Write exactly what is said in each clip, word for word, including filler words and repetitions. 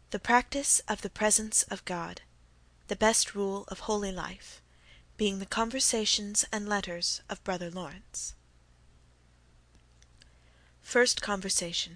The practice of the presence of God, the best rule of holy life, being the conversations and letters of Brother Lawrence. First Conversation.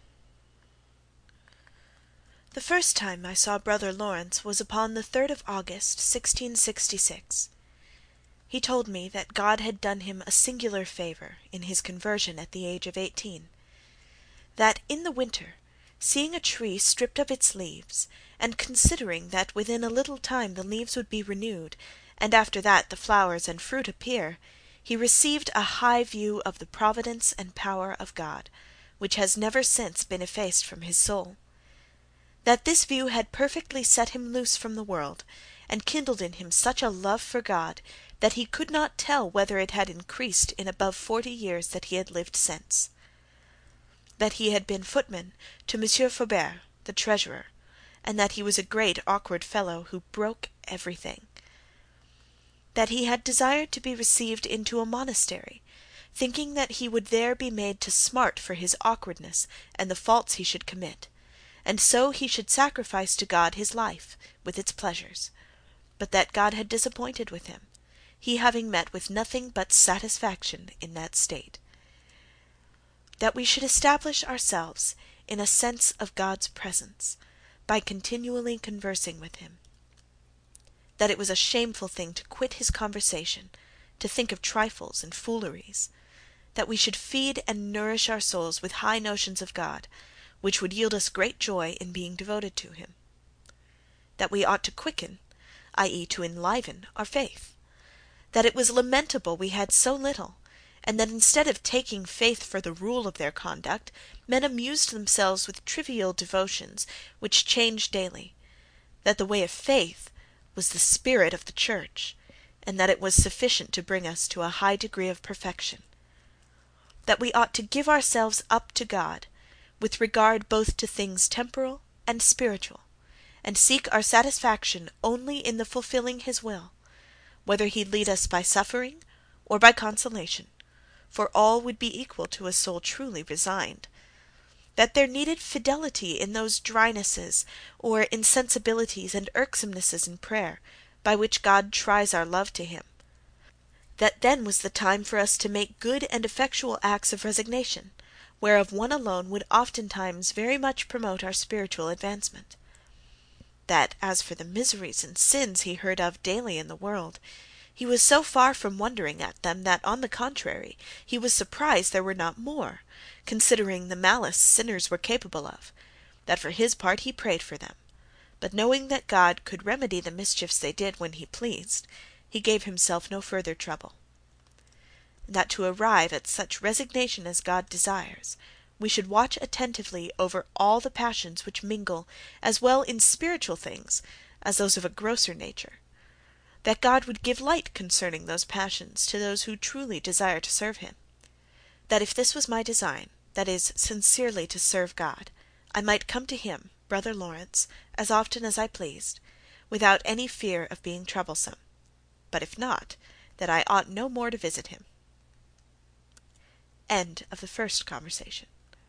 The first time I saw Brother Lawrence was upon the third of August, sixteen sixty-six. He told me that God had done him a singular favour in his conversion at the age of eighteen; that in the winter, seeing a tree stripped of its leaves, and considering that within a little time the leaves would be renewed, and after that the flowers and fruit appear, he received a high view of the providence and power of God, which has never since been effaced from his soul; that this view had perfectly set him loose from the world, and kindled in him such a love for God, that he could not tell whether it had increased in above forty years that he had lived since; that he had been footman to Monsieur Faubert, the treasurer, and that he was a great awkward fellow, who broke everything; that he had desired to be received into a monastery, thinking that he would there be made to smart for his awkwardness and the faults he should commit, and so he should sacrifice to God his life, with its pleasures; but that God had disappointed with him, he having met with nothing but satisfaction in that state; that we should establish ourselves in a sense of God's presence, by continually conversing with him; that it was a shameful thing to quit his conversation, to think of trifles and fooleries; that we should feed and nourish our souls with high notions of God, which would yield us great joy in being devoted to him; that we ought to quicken, that is to enliven, our faith; that it was lamentable we had so little, and that instead of taking faith for the rule of their conduct, men amused themselves with trivial devotions, which changed daily; that the way of faith was the spirit of the Church, and that it was sufficient to bring us to a high degree of perfection; that we ought to give ourselves up to God, with regard both to things temporal and spiritual, and seek our satisfaction only in the fulfilling his will, whether he lead us by suffering or by consolation, for all would be equal to a soul truly resigned; that there needed fidelity in those drynesses, or insensibilities and irksomenesses in prayer, by which God tries our love to him; that then was the time for us to make good and effectual acts of resignation, whereof one alone would oftentimes very much promote our spiritual advancement; that as for the miseries and sins he heard of daily in the world, he was so far from wondering at them, that, on the contrary, he was surprised there were not more, considering the malice sinners were capable of; that for his part he prayed for them, but knowing that God could remedy the mischiefs they did when he pleased, he gave himself no further trouble; and that to arrive at such resignation as God desires, we should watch attentively over all the passions which mingle as well in spiritual things as those of a grosser nature; that God would give light concerning those passions to those who truly desire to serve him; that if this was my design, that is, sincerely to serve God, I might come to him, Brother Lawrence, as often as I pleased, without any fear of being troublesome; but if not, that I ought no more to visit him. End of the first conversation.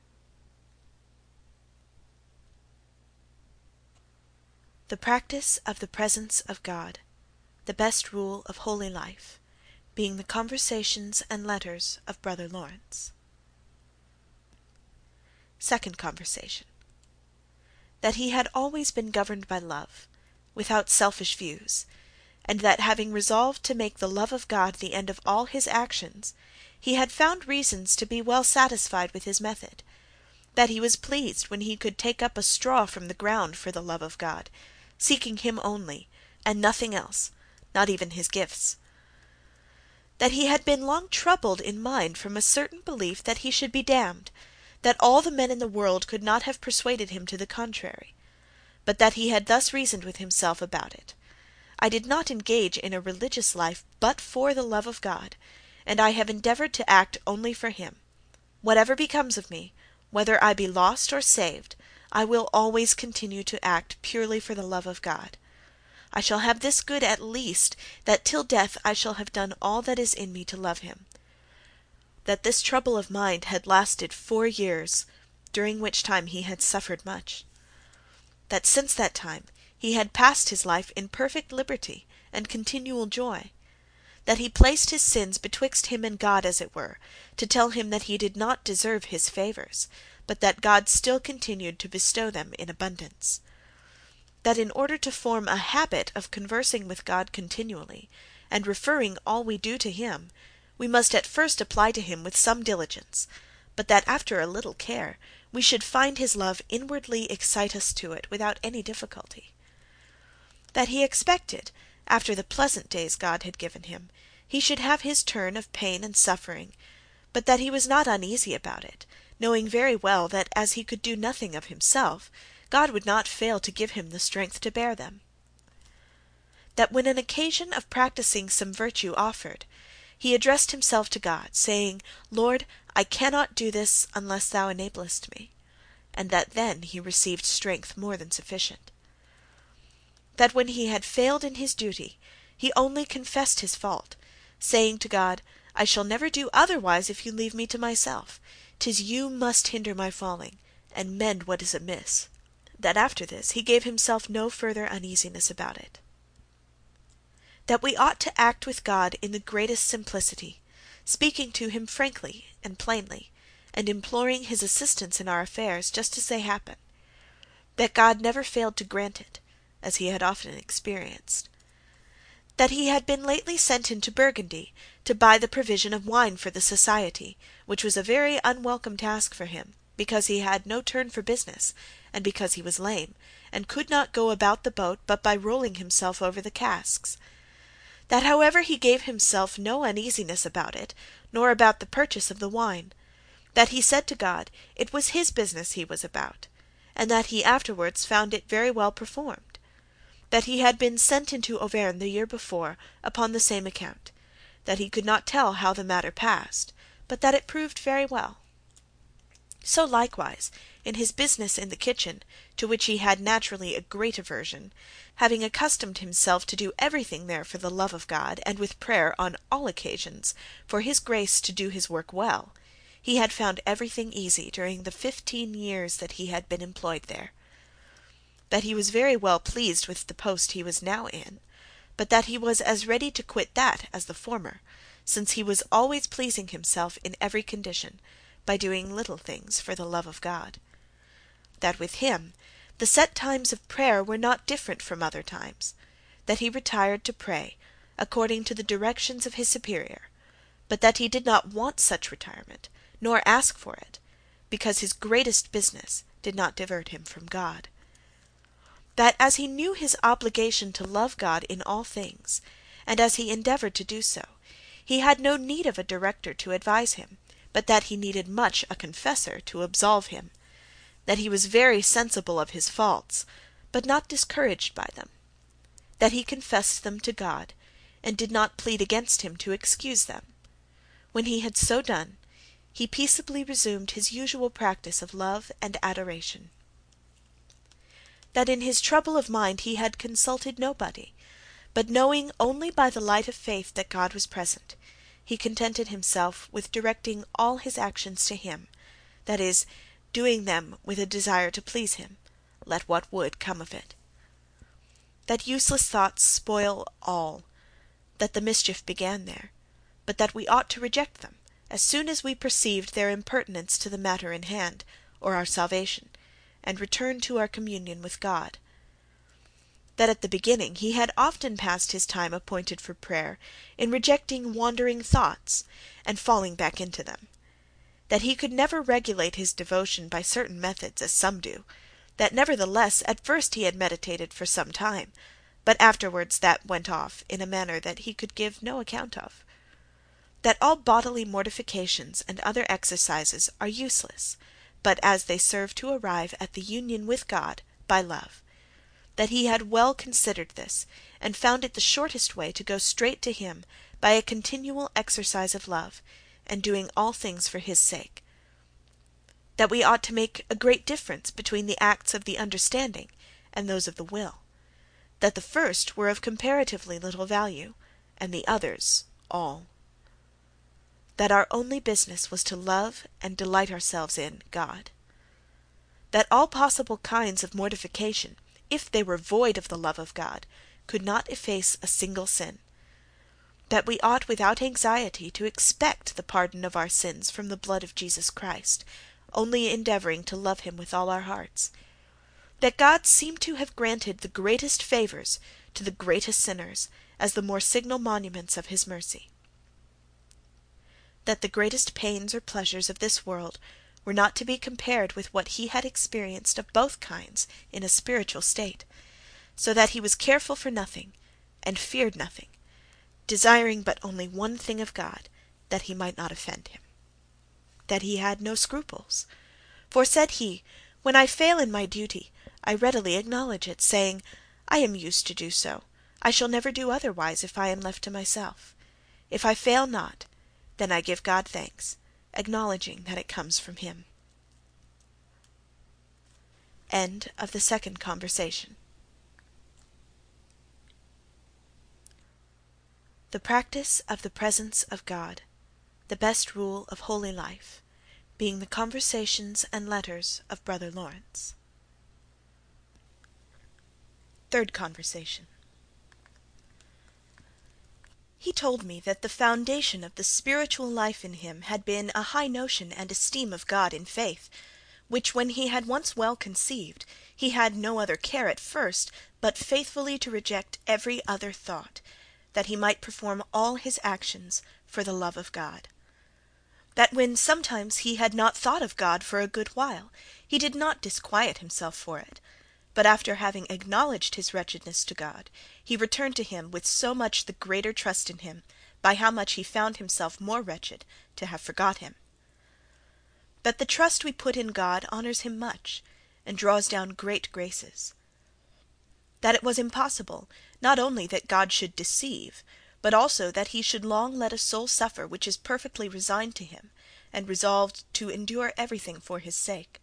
The practice of the presence of God, the best rule of holy life, being the conversations and letters of Brother Lawrence. Second conversation. That he had always been governed by love, without selfish views, and that having resolved to make the love of God the end of all his actions, he had found reasons to be well satisfied with his method; that he was pleased when he could take up a straw from the ground for the love of God, seeking him only, and nothing else, not even his gifts; that he had been long troubled in mind from a certain belief that he should be damned, that all the men in the world could not have persuaded him to the contrary, but that he had thus reasoned with himself about it: I did not engage in a religious life but for the love of God, and I have endeavoured to act only for him; whatever becomes of me, whether I be lost or saved, I will always continue to act purely for the love of God. I shall have this good at least, that till death I shall have done all that is in me to love him; that this trouble of mind had lasted four years, during which time he had suffered much; that since that time he had passed his life in perfect liberty and continual joy, that he placed his sins betwixt him and God as it were, to tell him that he did not deserve his favours, but that God still continued to bestow them in abundance. That in order to form a habit of conversing with God continually, and referring all we do to him, we must at first apply to him with some diligence, but that after a little care we should find his love inwardly excite us to it without any difficulty. That he expected, after the pleasant days God had given him, he should have his turn of pain and suffering, but that he was not uneasy about it, knowing very well that as he could do nothing of himself, God would not fail to give him the strength to bear them. That when an occasion of practising some virtue offered, he addressed himself to God, saying, Lord, I cannot do this unless thou enablest me, and that then he received strength more than sufficient. That when he had failed in his duty, he only confessed his fault, saying to God, I shall never do otherwise if you leave me to myself. 'Tis you must hinder my falling, and mend what is amiss. That after this he gave himself no further uneasiness about it. That we ought to act with God in the greatest simplicity, speaking to him frankly and plainly, and imploring his assistance in our affairs just as they happen. That God never failed to grant it, as he had often experienced. That he had been lately sent into Burgundy to buy the provision of wine for the society, which was a very unwelcome task for him, because he had no turn for business, and because he was lame, and could not go about the boat but by rolling himself over the casks. That however he gave himself no uneasiness about it, nor about the purchase of the wine; that he said to God, it was his business he was about, and that he afterwards found it very well performed; that he had been sent into Auvergne the year before upon the same account; that he could not tell how the matter passed, but that it proved very well. So likewise in his business in the kitchen, to which he had naturally a great aversion, having accustomed himself to do everything there for the love of God, and with prayer on all occasions for his grace to do his work well, he had found everything easy during the fifteen years that he had been employed there. That he was very well pleased with the post he was now in, but that he was as ready to quit that as the former, since he was always pleasing himself in every condition, by doing little things for the love of God. That with him the set times of prayer were not different from other times; that he retired to pray, according to the directions of his superior, but that he did not want such retirement, nor ask for it, because his greatest business did not divert him from God. That as he knew his obligation to love God in all things, and as he endeavoured to do so, he had no need of a director to advise him, but that he needed much a confessor to absolve him; that he was very sensible of his faults, but not discouraged by them; that he confessed them to God, and did not plead against him to excuse them. When he had so done, he peaceably resumed his usual practice of love and adoration. That in his trouble of mind he had consulted nobody, but knowing only by the light of faith that God was present, he contented himself with directing all his actions to him, that is, doing them with a desire to please him, let what would come of it. That useless thoughts spoil all, that the mischief began there, but that we ought to reject them, as soon as we perceived their impertinence to the matter in hand, or our salvation, and return to our communion with God. That at the beginning he had often passed his time appointed for prayer in rejecting wandering thoughts, and falling back into them; that he could never regulate his devotion by certain methods, as some do; that nevertheless at first he had meditated for some time, but afterwards that went off in a manner that he could give no account of; that all bodily mortifications and other exercises are useless, but as they serve to arrive at the union with God by love; that he had well considered this, and found it the shortest way to go straight to him by a continual exercise of love, and doing all things for his sake; that we ought to make a great difference between the acts of the understanding and those of the will; that the first were of comparatively little value, and the others all; that our only business was to love and delight ourselves in God; that all possible kinds of mortification if they were void of the love of God, could not efface a single sin; that we ought without anxiety to expect the pardon of our sins from the blood of Jesus Christ, only endeavouring to love him with all our hearts; that God seemed to have granted the greatest favours to the greatest sinners, as the more signal monuments of his mercy; that the greatest pains or pleasures of this world were not to be compared with what he had experienced of both kinds in a spiritual state, so that he was careful for nothing, and feared nothing, desiring but only one thing of God, that he might not offend him; that he had no scruples. For, said he, when I fail in my duty, I readily acknowledge it, saying, I am used to do so, I shall never do otherwise if I am left to myself. If I fail not, then I give God thanks, acknowledging that it comes from him. End of the second conversation. The practice of the presence of God, the best rule of holy life, being the conversations and letters of Brother Lawrence. Third conversation. He told me that the foundation of the spiritual life in him had been a high notion and esteem of God in faith, which when he had once well conceived, he had no other care at first but faithfully to reject every other thought, that he might perform all his actions for the love of God. That when sometimes he had not thought of God for a good while, he did not disquiet himself for it, but after having acknowledged his wretchedness to God, he returned to him with so much the greater trust in him, by how much he found himself more wretched to have forgot him. That the trust we put in God honours him much, and draws down great graces. That it was impossible, not only that God should deceive, but also that he should long let a soul suffer which is perfectly resigned to him, and resolved to endure everything for his sake.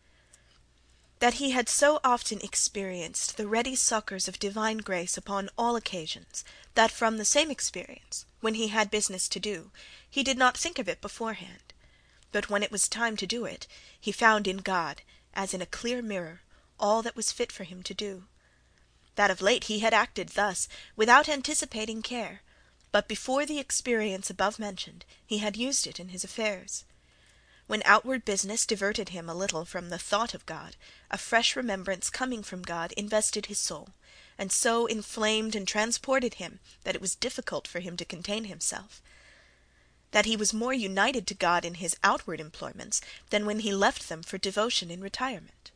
That he had so often experienced the ready succours of divine grace upon all occasions, that from the same experience, when he had business to do, he did not think of it beforehand; but when it was time to do it, he found in God, as in a clear mirror, all that was fit for him to do. That of late he had acted thus, without anticipating care, but before the experience above mentioned, he had used it in his affairs. When outward business diverted him a little from the thought of God, a fresh remembrance coming from God invested his soul, and so inflamed and transported him that it was difficult for him to contain himself. That he was more united to God in his outward employments than when he left them for devotion in retirement.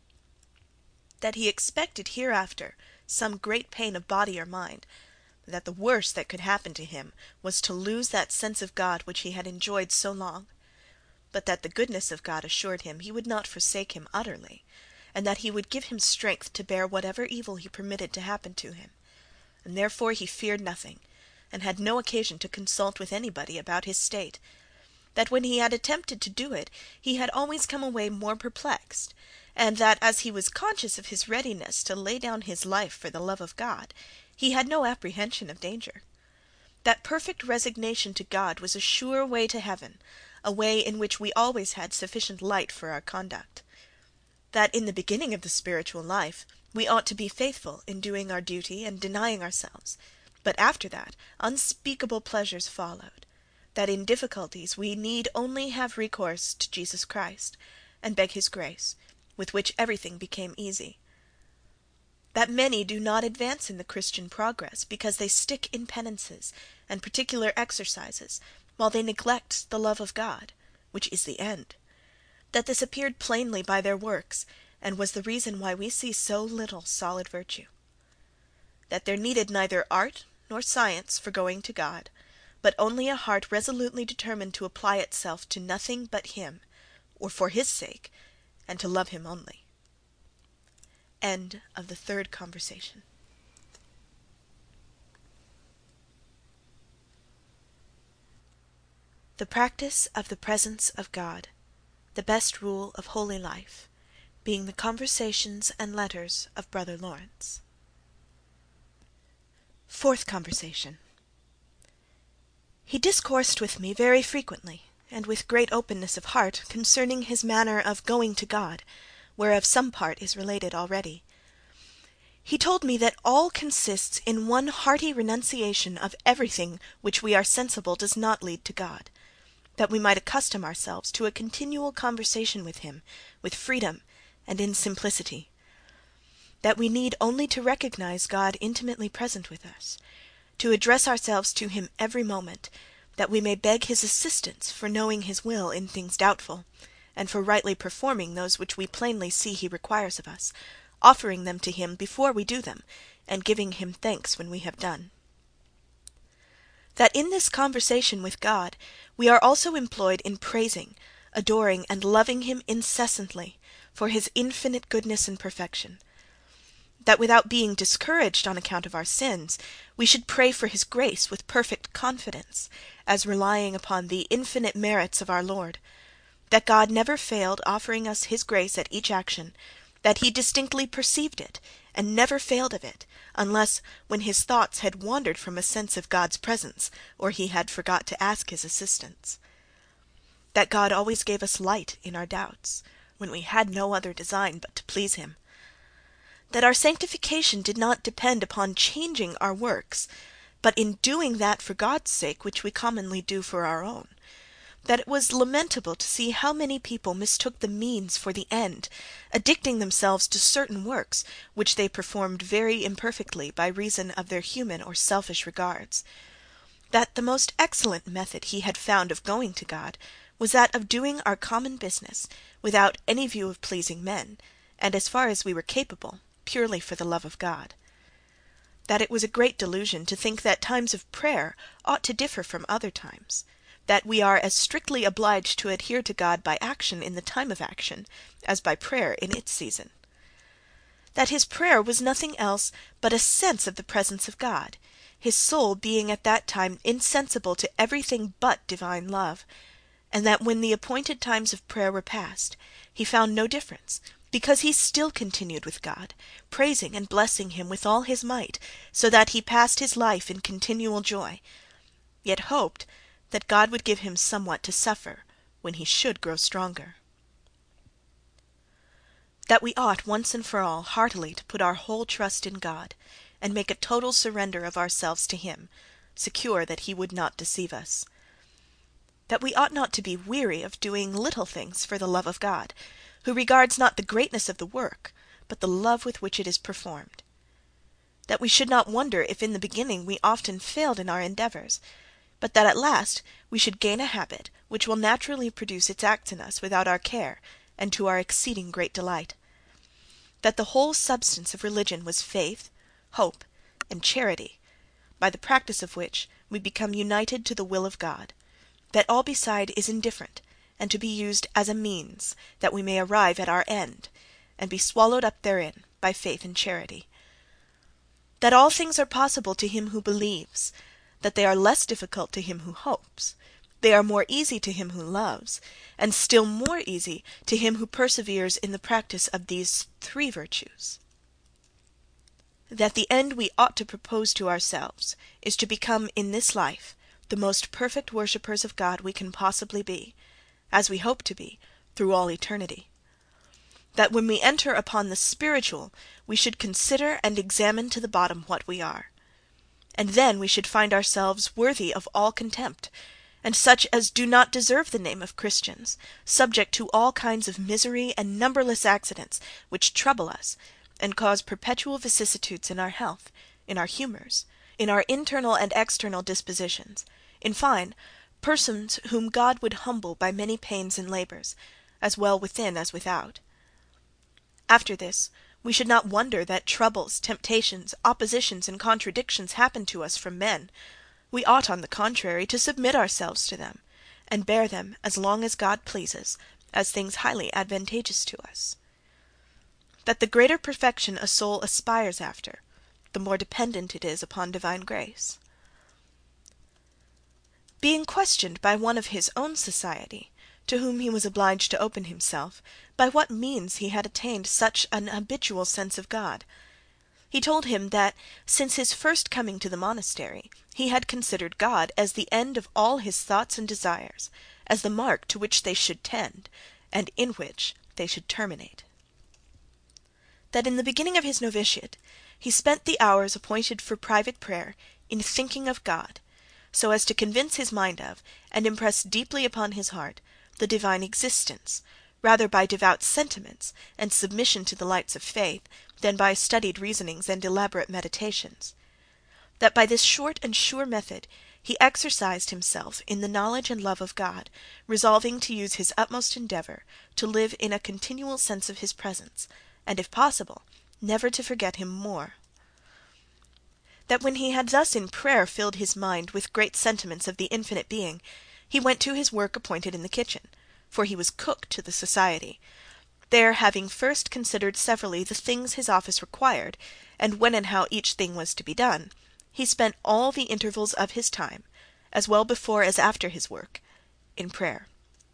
That he expected hereafter some great pain of body or mind, but that the worst that could happen to him was to lose that sense of God which he had enjoyed so long, but that the goodness of God assured him he would not forsake him utterly, and that he would give him strength to bear whatever evil he permitted to happen to him, and therefore he feared nothing, and had no occasion to consult with anybody about his state; that when he had attempted to do it, he had always come away more perplexed, and that as he was conscious of his readiness to lay down his life for the love of God, he had no apprehension of danger; that perfect resignation to God was a sure way to heaven, a way in which we always had sufficient light for our conduct; that in the beginning of the spiritual life we ought to be faithful in doing our duty and denying ourselves, but after that unspeakable pleasures followed; that in difficulties we need only have recourse to Jesus Christ, and beg his grace, with which everything became easy; that many do not advance in the Christian progress because they stick in penances and particular exercises, while they neglect the love of God, which is the end; that this appeared plainly by their works, and was the reason why we see so little solid virtue; that there needed neither art nor science for going to God, but only a heart resolutely determined to apply itself to nothing but him, or for his sake, and to love him only. End of the third conversation. The practice of the presence of God, the best rule of holy life, being the conversations and letters of Brother Lawrence. Fourth conversation. He discoursed with me very frequently, and with great openness of heart, concerning his manner of going to God, whereof some part is related already. He told me that all consists in one hearty renunciation of everything which we are sensible does not lead to God, that we might accustom ourselves to a continual conversation with him, with freedom and in simplicity; that we need only to recognize God intimately present with us, to address ourselves to him every moment, that we may beg his assistance for knowing his will in things doubtful, and for rightly performing those which we plainly see he requires of us, offering them to him before we do them, and giving him thanks when we have done. That in this conversation with God we are also employed in praising, adoring, and loving him incessantly for his infinite goodness and perfection; that without being discouraged on account of our sins, we should pray for his grace with perfect confidence, as relying upon the infinite merits of our Lord; that God never failed offering us his grace at each action, that he distinctly perceived it, and never failed of it, unless when his thoughts had wandered from a sense of God's presence, or he had forgot to ask his assistance; that God always gave us light in our doubts, when we had no other design but to please him; that our sanctification did not depend upon changing our works, but in doing that for God's sake which we commonly do for our own; that it was lamentable to see how many people mistook the means for the end, addicting themselves to certain works, which they performed very imperfectly by reason of their human or selfish regards; that the most excellent method he had found of going to God was that of doing our common business, without any view of pleasing men, and, as far as we were capable, purely for the love of God; that it was a great delusion to think that times of prayer ought to differ from other times; that we are as strictly obliged to adhere to God by action in the time of action, as by prayer in its season; that his prayer was nothing else but a sense of the presence of God, his soul being at that time insensible to everything but divine love; and that when the appointed times of prayer were past, he found no difference, because he still continued with God, praising and blessing him with all his might, so that he passed his life in continual joy, yet hoped that God would give him somewhat to suffer when he should grow stronger. That we ought once and for all heartily to put our whole trust in God, and make a total surrender of ourselves to him, secure that he would not deceive us. That we ought not to be weary of doing little things for the love of God, who regards not the greatness of the work, but the love with which it is performed. That we should not wonder if in the beginning we often failed in our endeavours, but that at last we should gain a habit which will naturally produce its acts in us without our care, and to our exceeding great delight. That the whole substance of religion was faith, hope, and charity, by the practice of which we become united to the will of God; that all beside is indifferent, and to be used as a means, that we may arrive at our end, and be swallowed up therein by faith and charity. That all things are possible to him who believes, that they are less difficult to him who hopes, they are more easy to him who loves, and still more easy to him who perseveres in the practice of these three virtues. That the end we ought to propose to ourselves is to become in this life the most perfect worshippers of God we can possibly be, as we hope to be, through all eternity. That when we enter upon the spiritual we should consider and examine to the bottom what we are; and then we should find ourselves worthy of all contempt, and such as do not deserve the name of Christians, subject to all kinds of misery and numberless accidents, which trouble us, and cause perpetual vicissitudes in our health, in our humours, in our internal and external dispositions; in fine, persons whom God would humble by many pains and labours, as well within as without. After this, we should not wonder that troubles, temptations, oppositions, and contradictions happen to us from men; we ought, on the contrary, to submit ourselves to them, and bear them as long as God pleases, as things highly advantageous to us. That the greater perfection a soul aspires after, the more dependent it is upon divine grace. Being questioned by one of his own society, to whom he was obliged to open himself, by what means he had attained such an habitual sense of God, he told him that since his first coming to the monastery he had considered God as the end of all his thoughts and desires, as the mark to which they should tend, and in which they should terminate. That in the beginning of his novitiate he spent the hours appointed for private prayer in thinking of God, so as to convince his mind of, and impress deeply upon his heart, the divine existence, rather by devout sentiments and submission to the lights of faith, than by studied reasonings and elaborate meditations. That by this short and sure method he exercised himself in the knowledge and love of God, resolving to use his utmost endeavour to live in a continual sense of his presence, and, if possible, never to forget him more. That when he had thus in prayer filled his mind with great sentiments of the infinite Being, he went to his work appointed in the kitchen, for he was cook to the society. There, having first considered severally the things his office required, and when and how each thing was to be done, he spent all the intervals of his time, as well before as after his work, in prayer.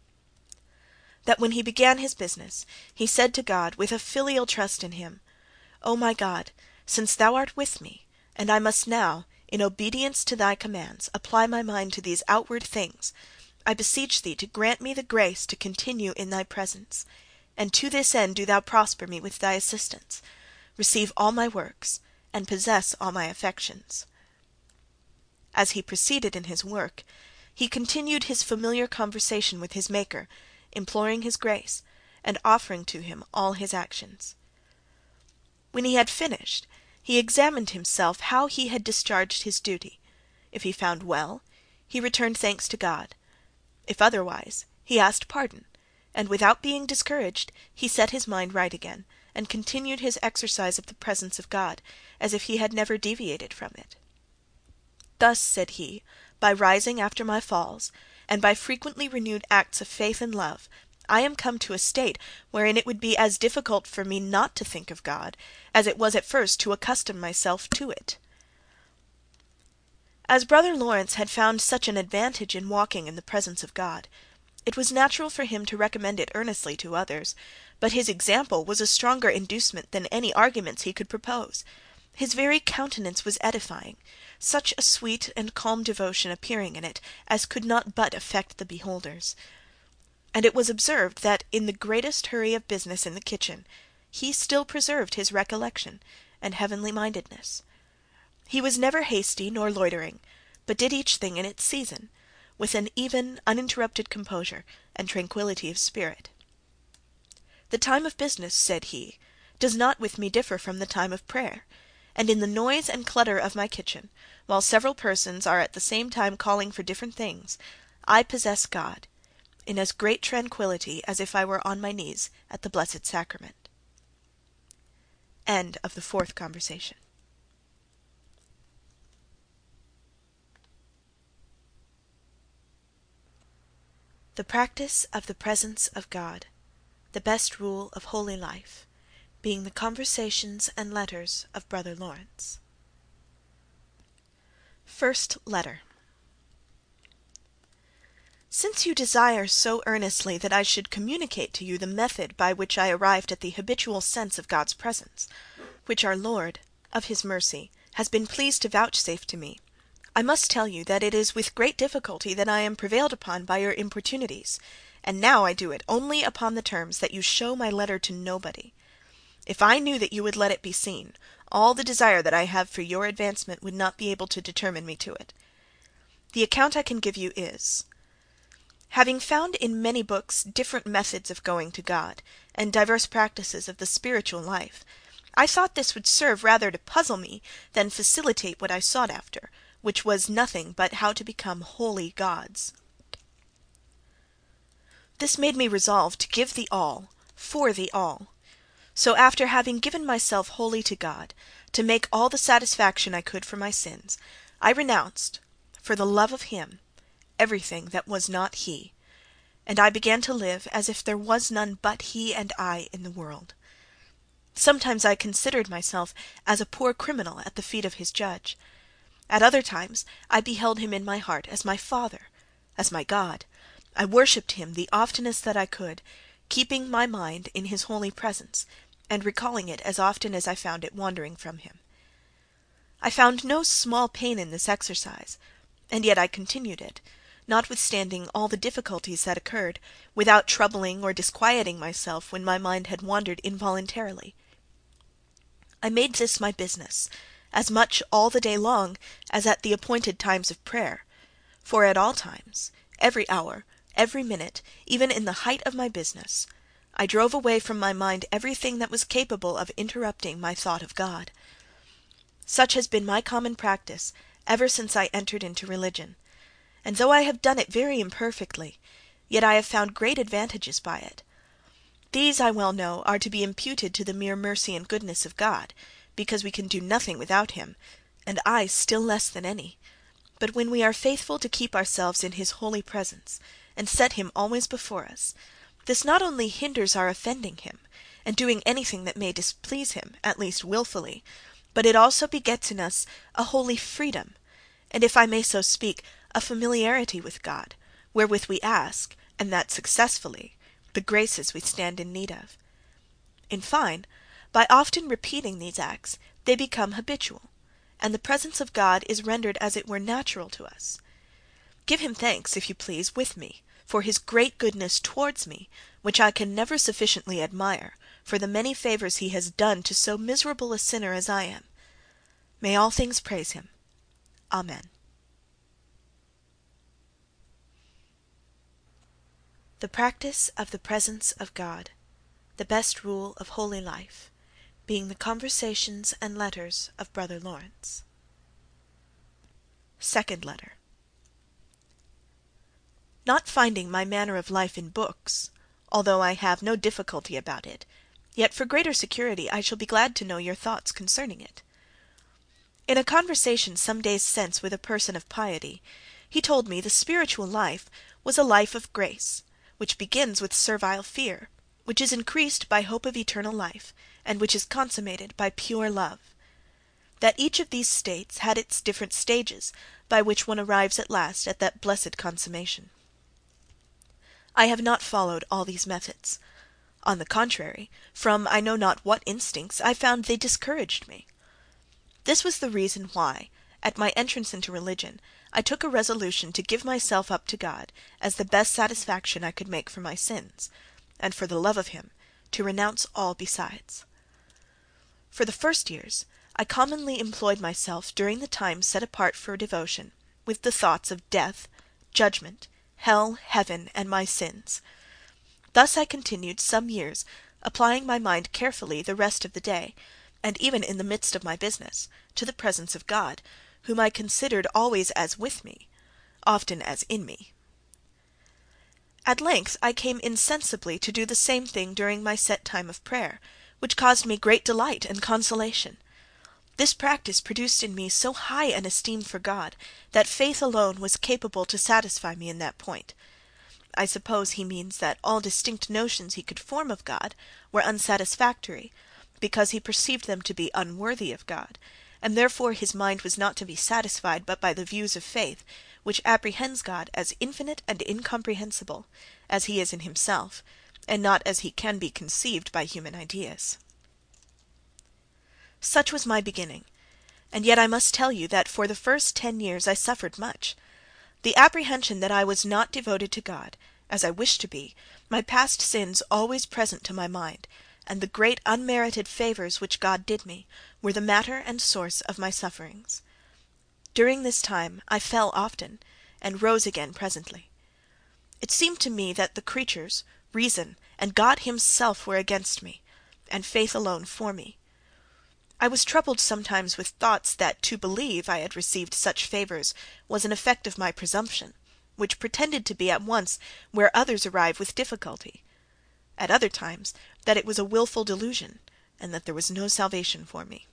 That when he began his business, he said to God, with a filial trust in him, O my God, since thou art with me, and I must now, in obedience to thy commands, apply my mind to these outward things, I beseech thee to grant me the grace to continue in thy presence, and to this end do thou prosper me with thy assistance, receive all my works, and possess all my affections. As he proceeded in his work, he continued his familiar conversation with his Maker, imploring his grace, and offering to him all his actions. When he had finished, he examined himself how he had discharged his duty. If he found well, he returned thanks to God. If otherwise, he asked pardon, and without being discouraged, he set his mind right again, and continued his exercise of the presence of God, as if he had never deviated from it. Thus, said he, by rising after my falls, and by frequently renewed acts of faith and love, I am come to a state wherein it would be as difficult for me not to think of God, as it was at first to accustom myself to it. As Brother Lawrence had found such an advantage in walking in the presence of God, it was natural for him to recommend it earnestly to others, but his example was a stronger inducement than any arguments he could propose. His very countenance was edifying, such a sweet and calm devotion appearing in it as could not but affect the beholders. And it was observed that in the greatest hurry of business in the kitchen he still preserved his recollection and heavenly mindedness. He was never hasty nor loitering, but did each thing in its season, with an even, uninterrupted composure and tranquillity of spirit. The time of business, said he, does not with me differ from the time of prayer, and in the noise and clutter of my kitchen, while several persons are at the same time calling for different things, I possess God, in as great tranquillity as if I were on my knees at the Blessed Sacrament. End of the fourth conversation. The practice of the presence of God, the best rule of holy life, being the conversations and letters of Brother Lawrence. First Letter. Since you desire so earnestly that I should communicate to you the method by which I arrived at the habitual sense of God's presence, which our Lord, of his mercy, has been pleased to vouchsafe to me, I must tell you that it is with great difficulty that I am prevailed upon by your importunities, and now I do it only upon the terms that you show my letter to nobody. If I knew that you would let it be seen, all the desire that I have for your advancement would not be able to determine me to it. The account I can give you is: having found in many books different methods of going to God, and diverse practices of the spiritual life, I thought this would serve rather to puzzle me than facilitate what I sought after, which was nothing but how to become holy gods. This made me resolve to give the all, for the all. So after having given myself wholly to God, to make all the satisfaction I could for my sins, I renounced, for the love of him, everything that was not he, and I began to live as if there was none but he and I in the world. Sometimes I considered myself as a poor criminal at the feet of his judge. At other times I beheld him in my heart as my Father, as my God. I worshipped him the oftenest that I could, keeping my mind in his holy presence, and recalling it as often as I found it wandering from him. I found no small pain in this exercise, and yet I continued it, notwithstanding all the difficulties that occurred, without troubling or disquieting myself when my mind had wandered involuntarily. I made this my business, as much all the day long as at the appointed times of prayer; for at all times, every hour, every minute, even in the height of my business, I drove away from my mind everything that was capable of interrupting my thought of God. Such has been my common practice ever since I entered into religion, and though I have done it very imperfectly, yet I have found great advantages by it. These, I well know, are to be imputed to the mere mercy and goodness of God, because we can do nothing without him, and I still less than any. But when we are faithful to keep ourselves in his holy presence, and set him always before us, this not only hinders our offending him, and doing anything that may displease him, at least wilfully, but it also begets in us a holy freedom, and, if I may so speak, a familiarity with God, wherewith we ask, and that successfully, the graces we stand in need of. In fine, by often repeating these acts, they become habitual, and the presence of God is rendered as it were natural to us. Give him thanks, if you please, with me, for his great goodness towards me, which I can never sufficiently admire, for the many favours he has done to so miserable a sinner as I am. May all things praise him. Amen. The practice of the presence of God, the best rule of holy life, being the conversations and letters of Brother Lawrence. Second Letter. Not finding my manner of life in books, although I have no difficulty about it, yet for greater security I shall be glad to know your thoughts concerning it. In a conversation some days since with a person of piety, he told me the spiritual life was a life of grace, which begins with servile fear, which is increased by hope of eternal life, and which is consummated by pure love; that each of these states had its different stages, by which one arrives at last at that blessed consummation. I have not followed all these methods. On the contrary, from I know not what instincts, I found they discouraged me. This was the reason why, at my entrance into religion, I took a resolution to give myself up to God as the best satisfaction I could make for my sins, and for the love of him, to renounce all besides. For the first years, I commonly employed myself, during the time set apart for devotion, with the thoughts of death, judgment, hell, heaven, and my sins. Thus I continued some years, applying my mind carefully the rest of the day, and even in the midst of my business, to the presence of God, whom I considered always as with me, often as in me. At length I came insensibly to do the same thing during my set time of prayer, which caused me great delight and consolation. This practice produced in me so high an esteem for God, that faith alone was capable to satisfy me in that point. I suppose he means that all distinct notions he could form of God were unsatisfactory, because he perceived them to be unworthy of God, and therefore his mind was not to be satisfied but by the views of faith, which apprehends God as infinite and incomprehensible, as he is in himself, and not as he can be conceived by human ideas. Such was my beginning, and yet I must tell you that for the first ten years I suffered much. The apprehension that I was not devoted to God, as I wished to be, my past sins always present to my mind, and the great unmerited favours which God did me, were the matter and source of my sufferings. During this time I fell often, and rose again presently. It seemed to me that the creatures, reason, and God himself were against me, and faith alone for me. I was troubled sometimes with thoughts that to believe I had received such favours was an effect of my presumption, which pretended to be at once where others arrive with difficulty; at other times, that it was a wilful delusion, and that there was no salvation for me.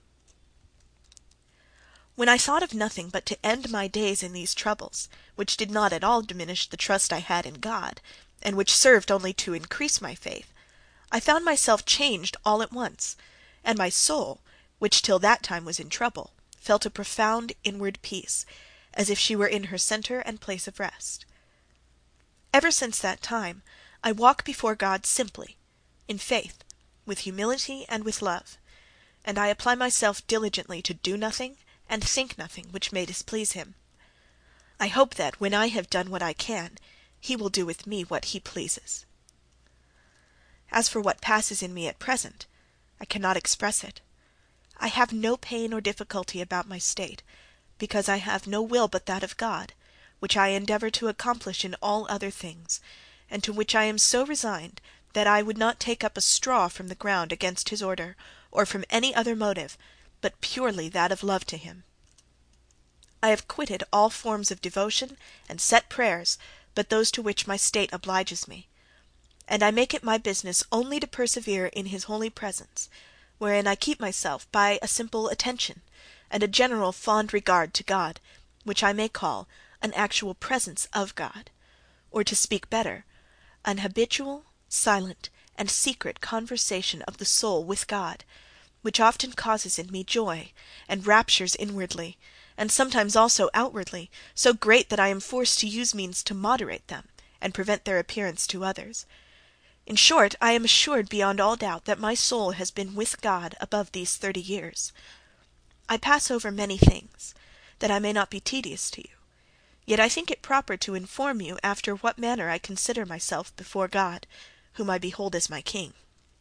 When I thought of nothing but to end my days in these troubles, which did not at all diminish the trust I had in God, and which served only to increase my faith, I found myself changed all at once, and my soul, which till that time was in trouble, felt a profound inward peace, as if she were in her centre and place of rest. Ever since that time I walk before God simply, in faith, with humility and with love, and I apply myself diligently to do nothing and think nothing which may displease him. I hope that, when I have done what I can, he will do with me what he pleases. As for what passes in me at present, I cannot express it. I have no pain or difficulty about my state, because I have no will but that of God, which I endeavour to accomplish in all other things, and to which I am so resigned that I would not take up a straw from the ground against his order, or from any other motive, but purely that of love to him. I have quitted all forms of devotion and set prayers but those to which my state obliges me, and I make it my business only to persevere in his holy presence, wherein I keep myself by a simple attention, and a general fond regard to God, which I may call an actual presence of God, or to speak better, an habitual, silent, and secret conversation of the soul with God, which often causes in me joy and raptures inwardly, and sometimes also outwardly, so great that I am forced to use means to moderate them, and prevent their appearance to others. In short, I am assured beyond all doubt that my soul has been with God above these thirty years. I pass over many things, that I may not be tedious to you, yet I think it proper to inform you after what manner I consider myself before God, whom I behold as my King.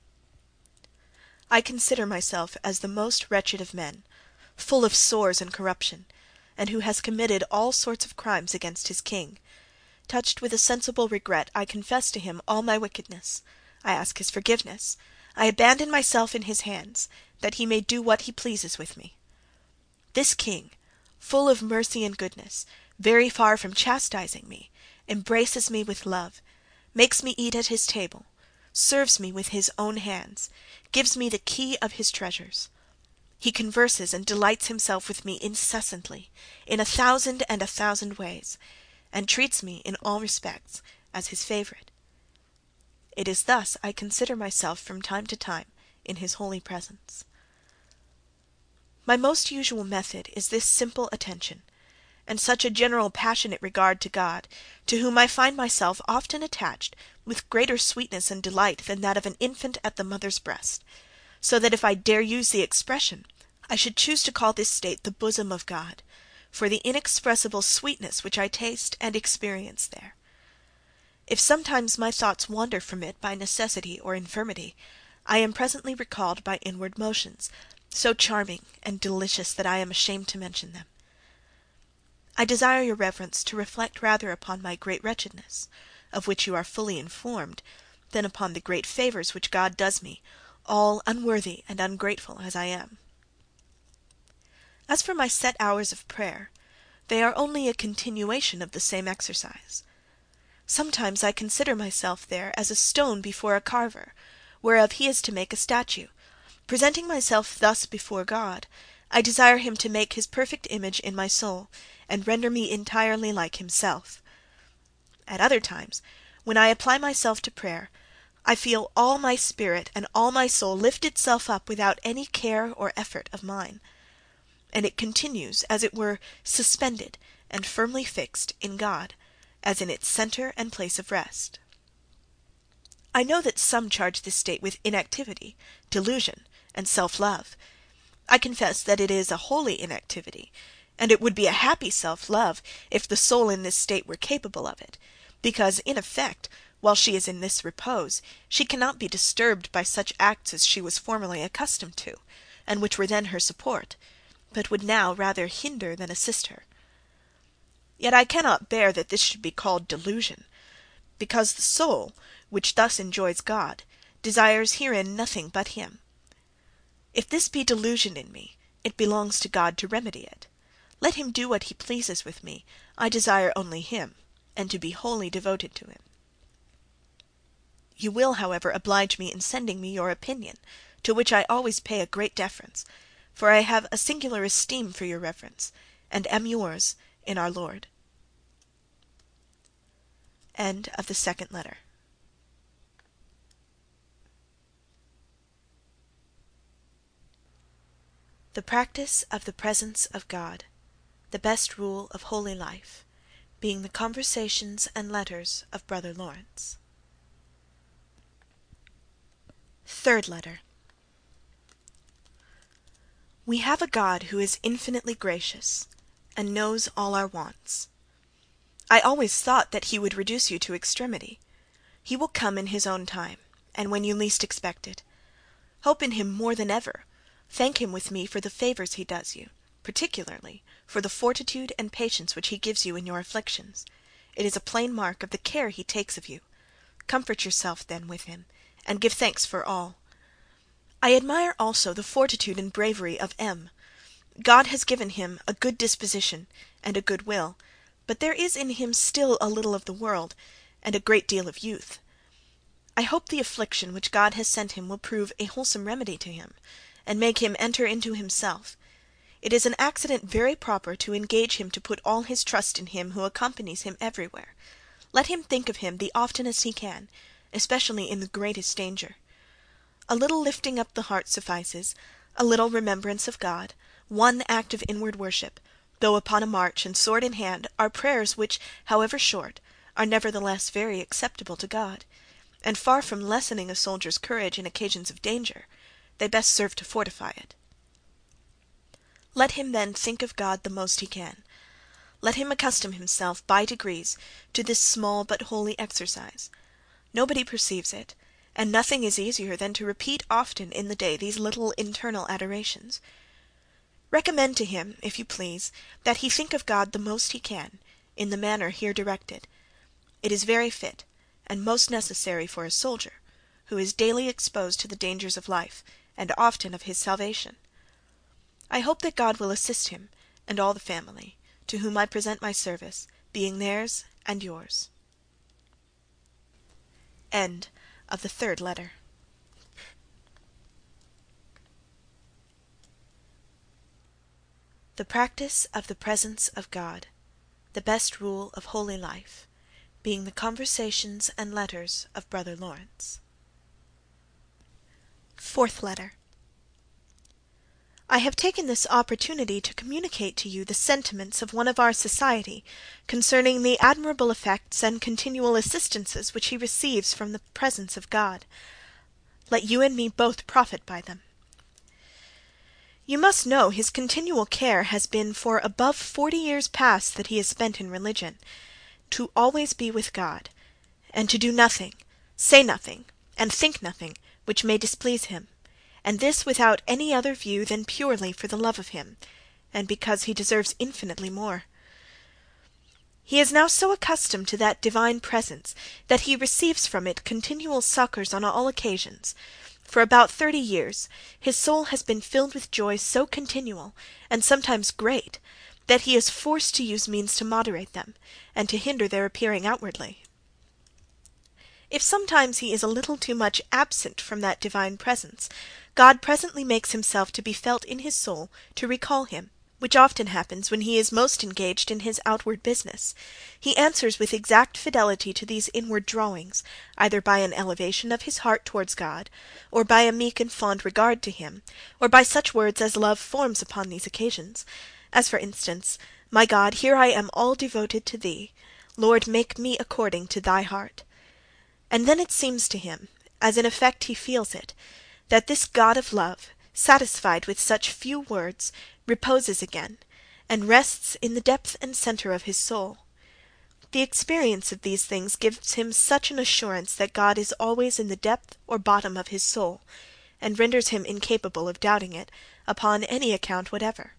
I consider myself as the most wretched of men, full of sores and corruption, and who has committed all sorts of crimes against his King. Touched with a sensible regret, I confess to him all my wickedness. I ask his forgiveness. I abandon myself in his hands, that he may do what he pleases with me. This King, full of mercy and goodness, very far from chastising me, embraces me with love, makes me eat at his table, serves me with his own hands, gives me the key of his treasures. He converses and delights himself with me incessantly, in a thousand and a thousand ways, and treats me in all respects as his favourite. It is thus I consider myself from time to time in his holy presence. My most usual method is this simple attention, and such a general passionate regard to God, to whom I find myself often attached with greater sweetness and delight than that of an infant at the mother's breast, so that if I dare use the expression, I should choose to call this state the bosom of God, for the inexpressible sweetness which I taste and experience there. If sometimes my thoughts wander from it by necessity or infirmity, I am presently recalled by inward motions, so charming and delicious that I am ashamed to mention them. I desire your reverence to reflect rather upon my great wretchedness, of which you are fully informed, than upon the great favours which God does me, all unworthy and ungrateful as I am. As for my set hours of prayer, they are only a continuation of the same exercise. Sometimes I consider myself there as a stone before a carver, whereof he is to make a statue. Presenting myself thus before God, I desire him to make his perfect image in my soul, and render me entirely like himself. At other times, when I apply myself to prayer, I feel all my spirit and all my soul lift itself up without any care or effort of mine, and it continues, as it were, suspended and firmly fixed in God, as in its centre and place of rest. I know that some charge this state with inactivity, delusion, and self-love. I confess that it is a holy inactivity, and it would be a happy self-love if the soul in this state were capable of it, because, in effect, while she is in this repose, she cannot be disturbed by such acts as she was formerly accustomed to, and which were then her support, but would now rather hinder than assist her. Yet I cannot bear that this should be called delusion, because the soul, which thus enjoys God, desires herein nothing but him. If this be delusion in me, it belongs to God to remedy it. Let him do what he pleases with me, I desire only him, and to be wholly devoted to him. You will, however, oblige me in sending me your opinion, to which I always pay a great deference, for I have a singular esteem for your reverence, and am yours in our Lord. End of the second letter. The practice of the presence of God, the best rule of holy life, being the conversations and letters of Brother Lawrence. Third letter. We have a God who is infinitely gracious, and knows all our wants. I always thought that he would reduce you to extremity. He will come in his own time, and when you least expect it. Hope in him more than ever, Thank him with me for the favours he does you, particularly for the fortitude and patience which he gives you in your afflictions. It is a plain mark of the care he takes of you. Comfort yourself then with him, and give thanks for all. I admire also the fortitude and bravery of M. God has given him a good disposition and a good will, but there is in him still a little of the world, and a great deal of youth. I hope the affliction which God has sent him will prove a wholesome remedy to him, and make him enter into himself. It is an accident very proper to engage him to put all his trust in him who accompanies him everywhere. Let him think of him the oftenest he can, especially in the greatest danger. A little lifting up the heart suffices, a little remembrance of God, one act of inward worship, though upon a march and sword in hand, are prayers which, however short, are nevertheless very acceptable to God, and far from lessening a soldier's courage in occasions of danger, they best serve to fortify it. Let him then think of God the most he can. Let him accustom himself by degrees to this small but holy exercise. Nobody perceives it, and nothing is easier than to repeat often in the day these little internal adorations. Recommend to him, if you please, that he think of God the most he can, in the manner here directed. It is very fit, and most necessary for a soldier, who is daily exposed to the dangers of life, and often of his salvation. I hope that God will assist him, and all the family, to whom I present my service, being theirs and yours. End of the third letter. The practice of the presence of God, the best rule of holy life, being the conversations and letters of Brother Lawrence. Fourth letter. I have taken this opportunity to communicate to you the sentiments of one of our society concerning the admirable effects and continual assistances which he receives from the presence of God. Let you and me both profit by them. You must know his continual care has been for above forty years past that he has spent in religion, to always be with God, and to do nothing, say nothing, and think nothing, which may displease him, and this without any other view than purely for the love of him, and because he deserves infinitely more. He is now so accustomed to that divine presence, that he receives from it continual succours on all occasions. For about thirty years his soul has been filled with joy so continual, and sometimes great, that he is forced to use means to moderate them, and to hinder their appearing outwardly. If sometimes he is a little too much absent from that divine presence, God presently makes himself to be felt in his soul to recall him, which often happens when he is most engaged in his outward business. He answers with exact fidelity to these inward drawings, either by an elevation of his heart towards God, or by a meek and fond regard to him, or by such words as love forms upon these occasions, as for instance, "My God, here I am all devoted to thee. Lord, make me according to thy heart." And then it seems to him, as in effect he feels it, that this God of love, satisfied with such few words, reposes again, and rests in the depth and centre of his soul. The experience of these things gives him such an assurance that God is always in the depth or bottom of his soul, and renders him incapable of doubting it, upon any account whatever.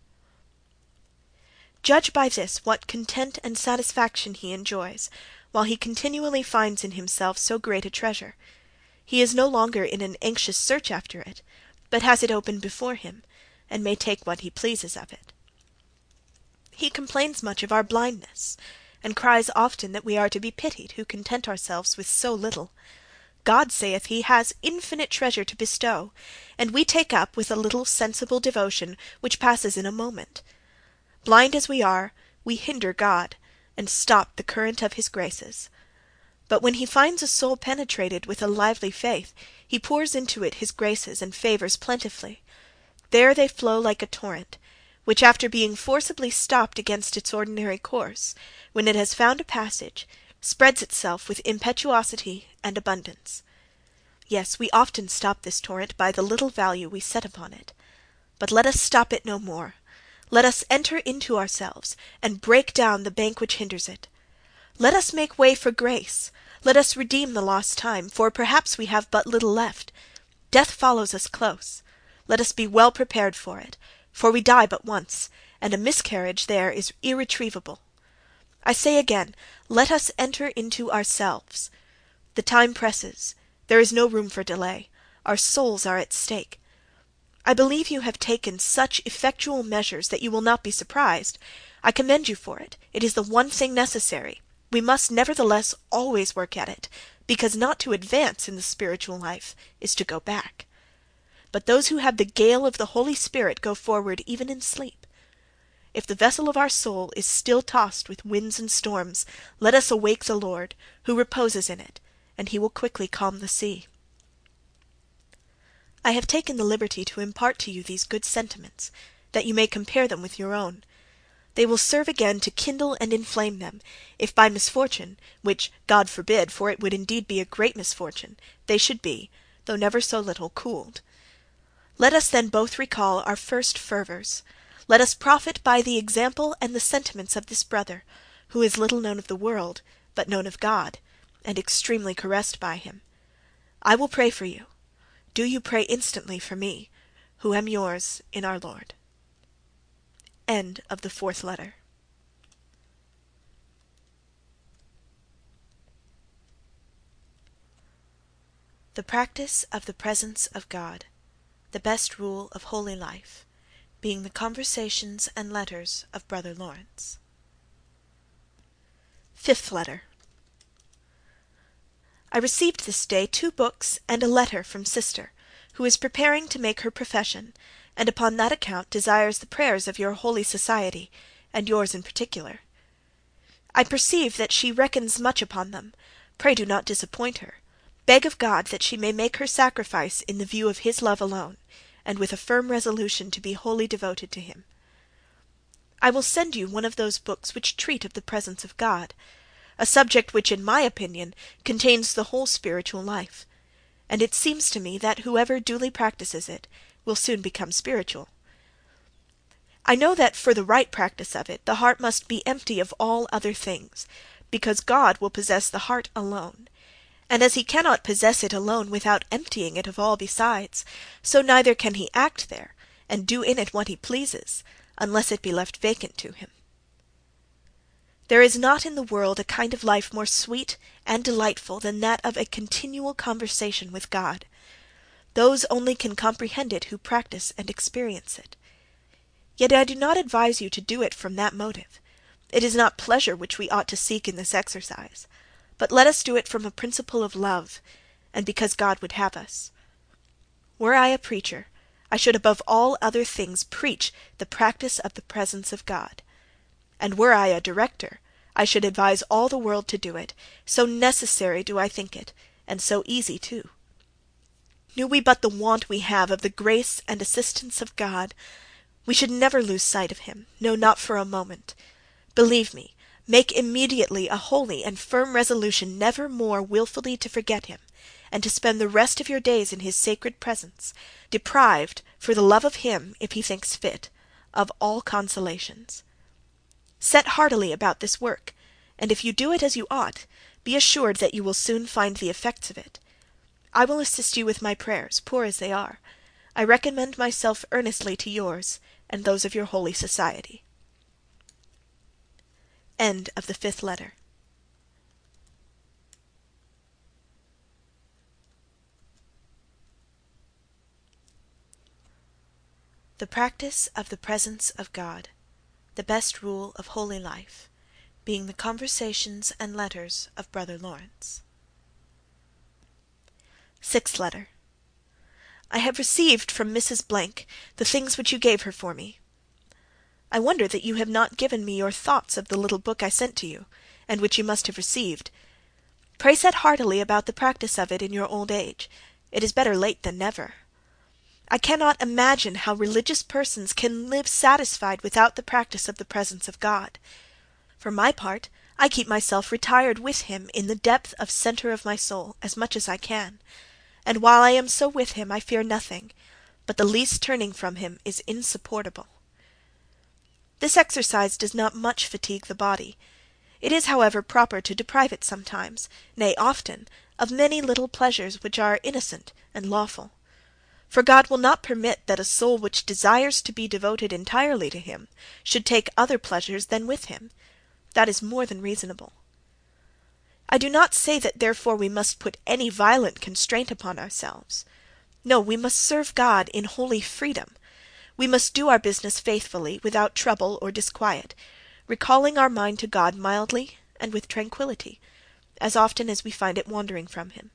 Judge by this what content and satisfaction he enjoys, while he continually finds in himself so great a treasure. He is no longer in an anxious search after it, but has it open before him, and may take what he pleases of it. He complains much of our blindness, and cries often that we are to be pitied who content ourselves with so little. God saith he has infinite treasure to bestow, and we take up with a little sensible devotion which passes in a moment. Blind as we are, we hinder God, and stop the current of his graces. But when he finds a soul penetrated with a lively faith, he pours into it his graces and favours plentifully. There they flow like a torrent, which after being forcibly stopped against its ordinary course, when it has found a passage, spreads itself with impetuosity and abundance. Yes, we often stop this torrent by the little value we set upon it. But let us stop it no more. Let us enter into ourselves, and break down the bank which hinders it. Let us make way for grace. Let us redeem the lost time, for perhaps we have but little left. Death follows us close. Let us be well prepared for it, for we die but once, and a miscarriage there is irretrievable. I say again, let us enter into ourselves. The time presses. There is no room for delay. Our souls are at stake. I believe you have taken such effectual measures that you will not be surprised. I commend you for it. It is the one thing necessary. We must nevertheless always work at it, because not to advance in the spiritual life is to go back. But those who have the gale of the Holy Spirit go forward even in sleep. If the vessel of our soul is still tossed with winds and storms, let us awake the Lord, who reposes in it, and he will quickly calm the sea. I have taken the liberty to impart to you these good sentiments, that you may compare them with your own. They will serve again to kindle and inflame them, if by misfortune, which God forbid, for it would indeed be a great misfortune, they should be, though never so little, cooled. Let us then both recall our first fervours. Let us profit by the example and the sentiments of this brother, who is little known of the world, but known of God, and extremely caressed by him. I will pray for you. Do you pray instantly for me, who am yours in our Lord. End of the fourth letter. The practice of the presence of God, the best rule of holy life, being the conversations and letters of Brother Lawrence. Fifth letter. I received this day two books and a letter from sister, who is preparing to make her profession, and upon that account desires the prayers of your holy society, and yours in particular. I perceive that she reckons much upon them. Pray do not disappoint her. Beg of God that she may make her sacrifice in the view of his love alone, and with a firm resolution to be wholly devoted to him. I will send you one of those books which treat of the presence of God, a subject which, in my opinion, contains the whole spiritual life, and it seems to me that whoever duly practices it will soon become spiritual. I know that for the right practice of it the heart must be empty of all other things, because God will possess the heart alone, and as he cannot possess it alone without emptying it of all besides, so neither can he act there, and do in it what he pleases, unless it be left vacant to him. There is not in the world a kind of life more sweet and delightful than that of a continual conversation with God. Those only can comprehend it who practice and experience it. Yet I do not advise you to do it from that motive. It is not pleasure which we ought to seek in this exercise, but let us do it from a principle of love, and because God would have us. Were I a preacher, I should above all other things preach the practice of the presence of God. And were I a director, I should advise all the world to do it, so necessary do I think it, and so easy too. Knew we but the want we have of the grace and assistance of God, we should never lose sight of him, no, not for a moment. Believe me, make immediately a holy and firm resolution never more wilfully to forget him, and to spend the rest of your days in his sacred presence, deprived, for the love of him, if he thinks fit, of all consolations. Set heartily about this work, and if you do it as you ought, be assured that you will soon find the effects of it. I will assist you with my prayers, poor as they are. I recommend myself earnestly to yours, and those of your holy society. End of the fifth letter. The practice of the presence of God, the best rule of holy life, being the conversations and letters of Brother Lawrence. Sixth letter. I have received from Missus Blank the things which you gave her for me. I wonder that you have not given me your thoughts of the little book I sent to you, and which you must have received. Pray set heartily about the practice of it in your old age. It is better late than never. I cannot imagine how religious persons can live satisfied without the practice of the presence of God. For my part, I keep myself retired with him in the depth of centre of my soul, as much as I can, and while I am so with him I fear nothing, but the least turning from him is insupportable. This exercise does not much fatigue the body. It is, however, proper to deprive it sometimes, nay often, of many little pleasures which are innocent and lawful. For God will not permit that a soul which desires to be devoted entirely to him should take other pleasures than with him. That is more than reasonable. I do not say that therefore we must put any violent constraint upon ourselves. No, we must serve God in holy freedom. We must do our business faithfully, without trouble or disquiet, recalling our mind to God mildly and with tranquillity, as often as we find it wandering from him.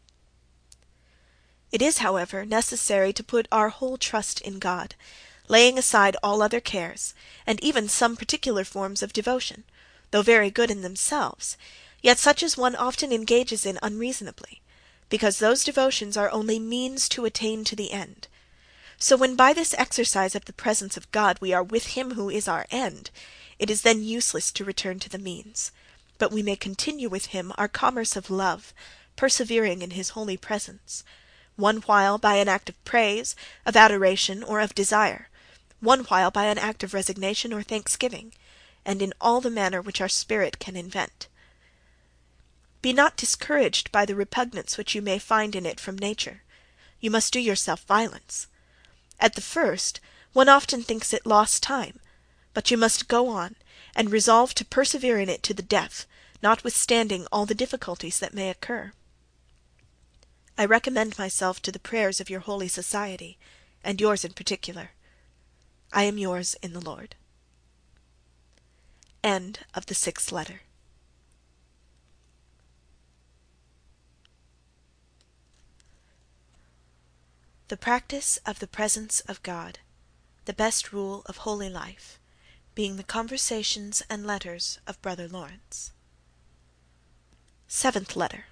It is, however, necessary to put our whole trust in God, laying aside all other cares, and even some particular forms of devotion, though very good in themselves, yet such as one often engages in unreasonably, because those devotions are only means to attain to the end. So when by this exercise of the presence of God we are with him who is our end, it is then useless to return to the means, but we may continue with him our commerce of love, persevering in his holy presence, one while by an act of praise, of adoration, or of desire, one while by an act of resignation or thanksgiving, and in all the manner which our spirit can invent. Be not discouraged by the repugnance which you may find in it from nature. You must do yourself violence. At the first, one often thinks it lost time, but you must go on, and resolve to persevere in it to the death, notwithstanding all the difficulties that may occur. I recommend myself to the prayers of your holy society, and yours in particular. I am yours in the Lord. End of the sixth letter. The practice of the presence of God, the best rule of holy life, being the conversations and letters of Brother Lawrence. Seventh letter.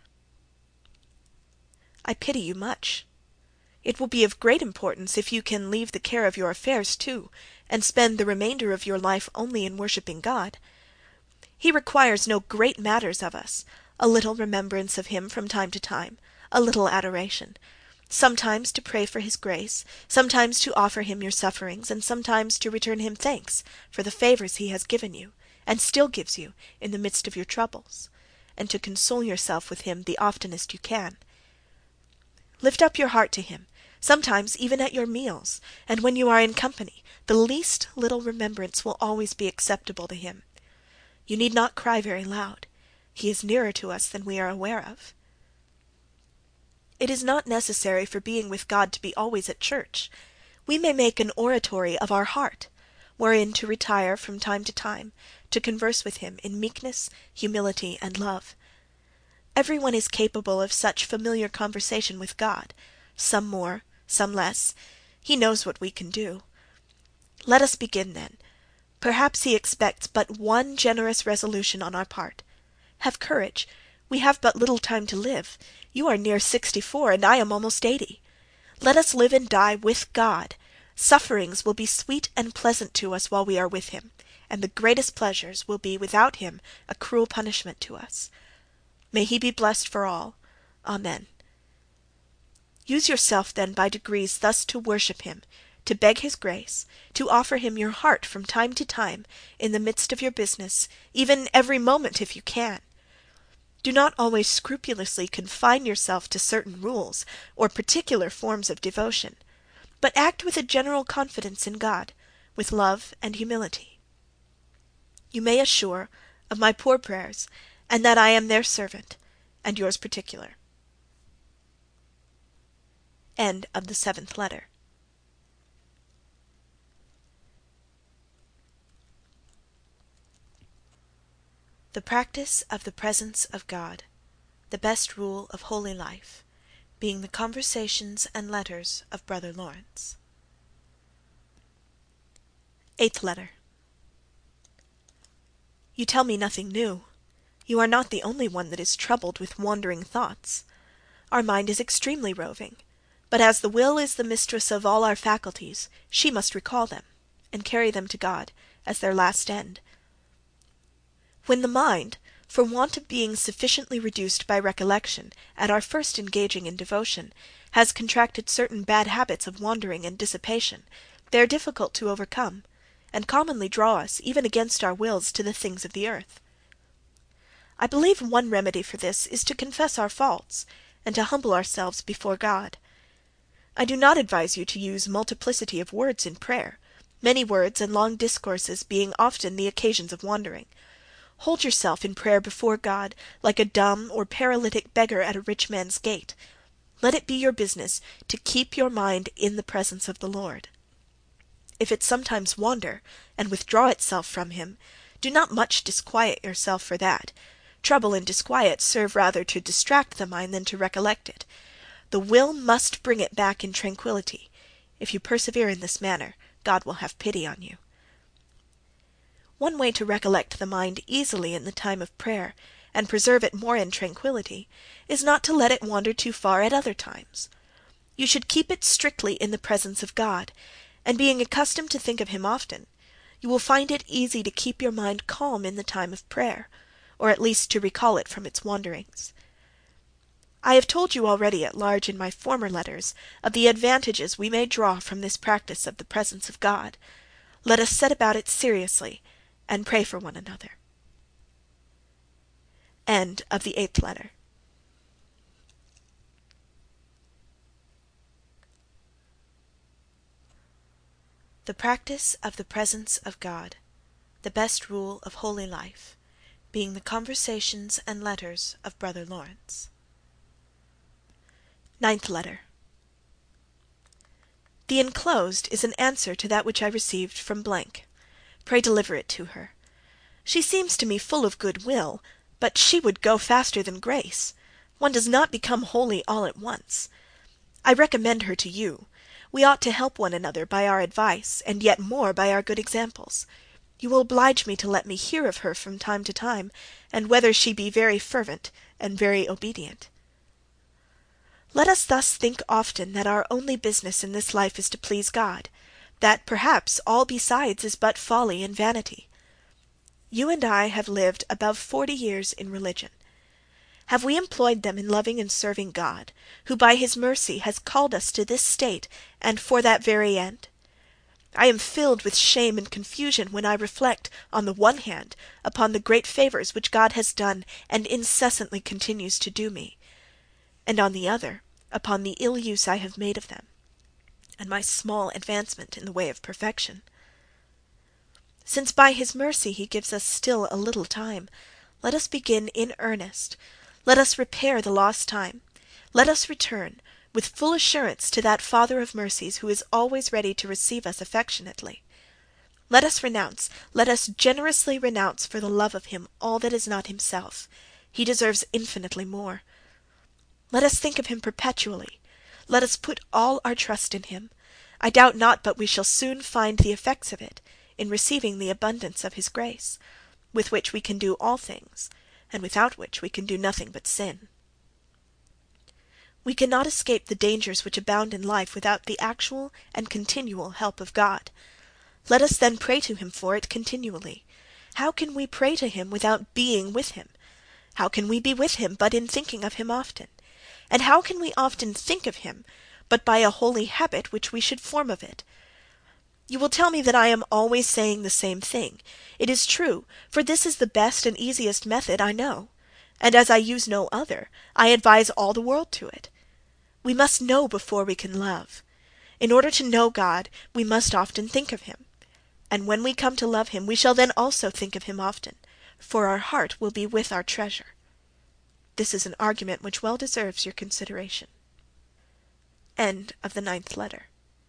I pity you much. It will be of great importance if you can leave the care of your affairs too, and spend the remainder of your life only in worshipping God. He requires no great matters of us, a little remembrance of him from time to time, a little adoration, sometimes to pray for his grace, sometimes to offer him your sufferings, and sometimes to return him thanks for the favors he has given you, and still gives you, in the midst of your troubles, and to console yourself with him the oftenest you can. Lift up your heart to him, sometimes even at your meals, and when you are in company, the least little remembrance will always be acceptable to him. You need not cry very loud. He is nearer to us than we are aware of. It is not necessary for being with God to be always at church. We may make an oratory of our heart, wherein to retire from time to time, to converse with him in meekness, humility, and love. Every one is capable of such familiar conversation with God, some more, some less. He knows what we can do. Let us begin then. Perhaps he expects but one generous resolution on our part. Have courage. We have but little time to live. You are near sixty-four, and I am almost eighty. Let us live and die with God. Sufferings will be sweet and pleasant to us while we are with him, and the greatest pleasures will be without him a cruel punishment to us. May he be blessed for all. Amen. Use yourself then by degrees thus to worship him, to beg his grace, to offer him your heart from time to time, in the midst of your business, even every moment if you can. Do not always scrupulously confine yourself to certain rules, or particular forms of devotion, but act with a general confidence in God, with love and humility. You may assure of my poor prayers, and that I am their servant, and yours particular. End of the seventh letter. The practice of the presence of God, the best rule of holy life, being the conversations and letters of Brother Lawrence. Eighth letter. You tell me nothing new. You are not the only one that is troubled with wandering thoughts. Our mind is extremely roving, but as the will is the mistress of all our faculties, she must recall them, and carry them to God, as their last end. When the mind, for want of being sufficiently reduced by recollection, at our first engaging in devotion, has contracted certain bad habits of wandering and dissipation, they are difficult to overcome, and commonly draw us, even against our wills, to the things of the earth. I believe one remedy for this is to confess our faults, and to humble ourselves before God. I do not advise you to use multiplicity of words in prayer, many words and long discourses being often the occasions of wandering. Hold yourself in prayer before God like a dumb or paralytic beggar at a rich man's gate. Let it be your business to keep your mind in the presence of the Lord. If it sometimes wander and withdraw itself from him, do not much disquiet yourself for that. Trouble and disquiet serve rather to distract the mind than to recollect it. The will must bring it back in tranquillity. If you persevere in this manner, God will have pity on you. One way to recollect the mind easily in the time of prayer, and preserve it more in tranquillity, is not to let it wander too far at other times. You should keep it strictly in the presence of God, and being accustomed to think of him often, you will find it easy to keep your mind calm in the time of prayer, or at least to recall it from its wanderings. I have told you already at large in my former letters of the advantages we may draw from this practice of the presence of God. Let us set about it seriously, and pray for one another. End of the eighth letter. The practice of the presence of God, the best rule of holy life, being the conversations and letters of Brother Lawrence. Ninth letter. The enclosed is an answer to that which I received from blank. Pray deliver it to her. She seems to me full of good will, but she would go faster than grace. One does not become holy all at once. I recommend her to you. We ought to help one another by our advice, and yet more by our good examples. You will oblige me to let me hear of her from time to time, and whether she be very fervent and very obedient. Let us thus think often that our only business in this life is to please God, that perhaps all besides is but folly and vanity. You and I have lived above forty years in religion. Have we employed them in loving and serving God, who by his mercy has called us to this state, and for that very end? I am filled with shame and confusion when I reflect, on the one hand, upon the great favors which God has done and incessantly continues to do me, and on the other, upon the ill use I have made of them, and my small advancement in the way of perfection. Since by his mercy he gives us still a little time, let us begin in earnest. Let us repair the lost time. Let us return, with full assurance, to that Father of mercies who is always ready to receive us affectionately. Let us renounce, let us generously renounce for the love of him all that is not himself. He deserves infinitely more. Let us think of him perpetually. Let us put all our trust in him. I doubt not but we shall soon find the effects of it, in receiving the abundance of his grace, with which we can do all things, and without which we can do nothing but sin. We cannot escape the dangers which abound in life without the actual and continual help of God. Let us then pray to him for it continually. How can we pray to him without being with him? How can we be with him but in thinking of him often? And how can we often think of him but by a holy habit which we should form of it? You will tell me that I am always saying the same thing. It is true, for this is the best and easiest method I know, and as I use no other, I advise all the world to it. We must know before we can love. In order to know God, we must often think of him, and when we come to love him, we shall then also think of him often, for our heart will be with our treasure. This is an argument which well deserves your consideration. End of the ninth letter.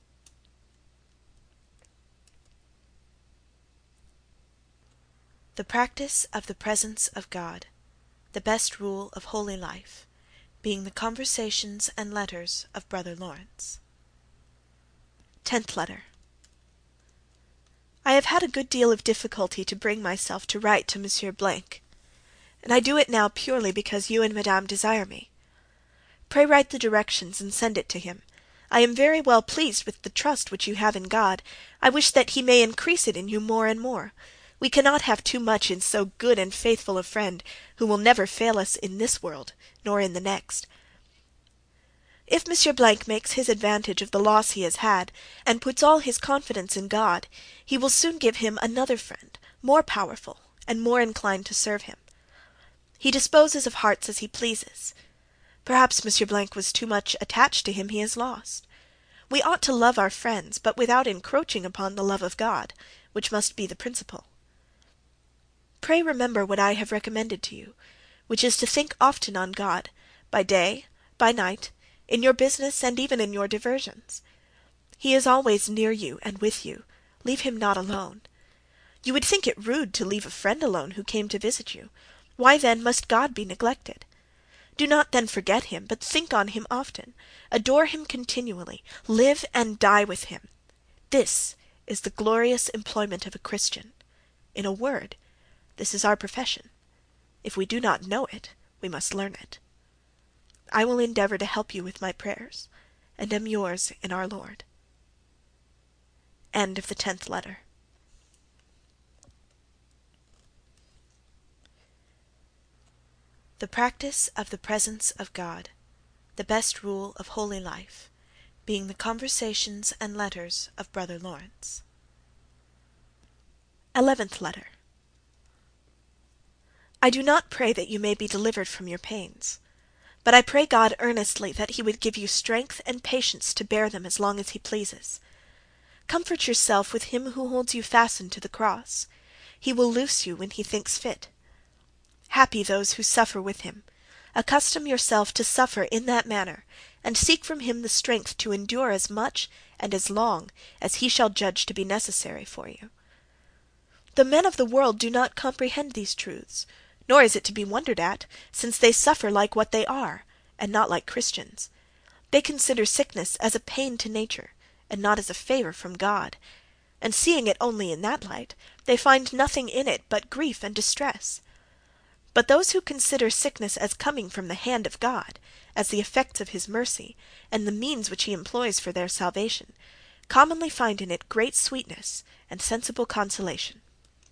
The practice of the presence of God, the best rule of holy life, being the conversations and letters of Brother Lawrence. Tenth letter. I have had a good deal of difficulty to bring myself to write to Monsieur Blank, and I do it now purely because you and Madame desire me. Pray write the directions and send it to him. I am very well pleased with the trust which you have in God. I wish that he may increase it in you more and more. We cannot have too much in so good and faithful a friend, who will never fail us in this world, nor in the next. If Monsieur Blank makes his advantage of the loss he has had, and puts all his confidence in God, he will soon give him another friend, more powerful, and more inclined to serve him. He disposes of hearts as he pleases. Perhaps Monsieur Blank was too much attached to him he has lost. We ought to love our friends, but without encroaching upon the love of God, which must be the principal. Pray remember what I have recommended to you, which is to think often on God, by day, by night, in your business, and even in your diversions. He is always near you and with you. Leave him not alone. You would think it rude to leave a friend alone who came to visit you. Why then must God be neglected? Do not then forget him, but think on him often. Adore him continually. Live and die with him. This is the glorious employment of a Christian. In a word, this is our profession. If we do not know it, we must learn it. I will endeavor to help you with my prayers, and am yours in our Lord. End of the tenth letter. The practice of the presence of God, the best rule of holy life, being the conversations and letters of Brother Lawrence. Eleventh letter. I do not pray that you may be delivered from your pains, but I pray God earnestly that he would give you strength and patience to bear them as long as he pleases. Comfort yourself with him who holds you fastened to the cross. He will loose you when he thinks fit. Happy those who suffer with him. Accustom yourself to suffer in that manner, and seek from him the strength to endure as much and as long as he shall judge to be necessary for you. The men of the world do not comprehend these truths, nor is it to be wondered at, since they suffer like what they are, and not like Christians. They consider sickness as a pain to nature, and not as a favor from God, and seeing it only in that light, they find nothing in it but grief and distress. But those who consider sickness as coming from the hand of God, as the effects of his mercy, and the means which he employs for their salvation, commonly find in it great sweetness and sensible consolation.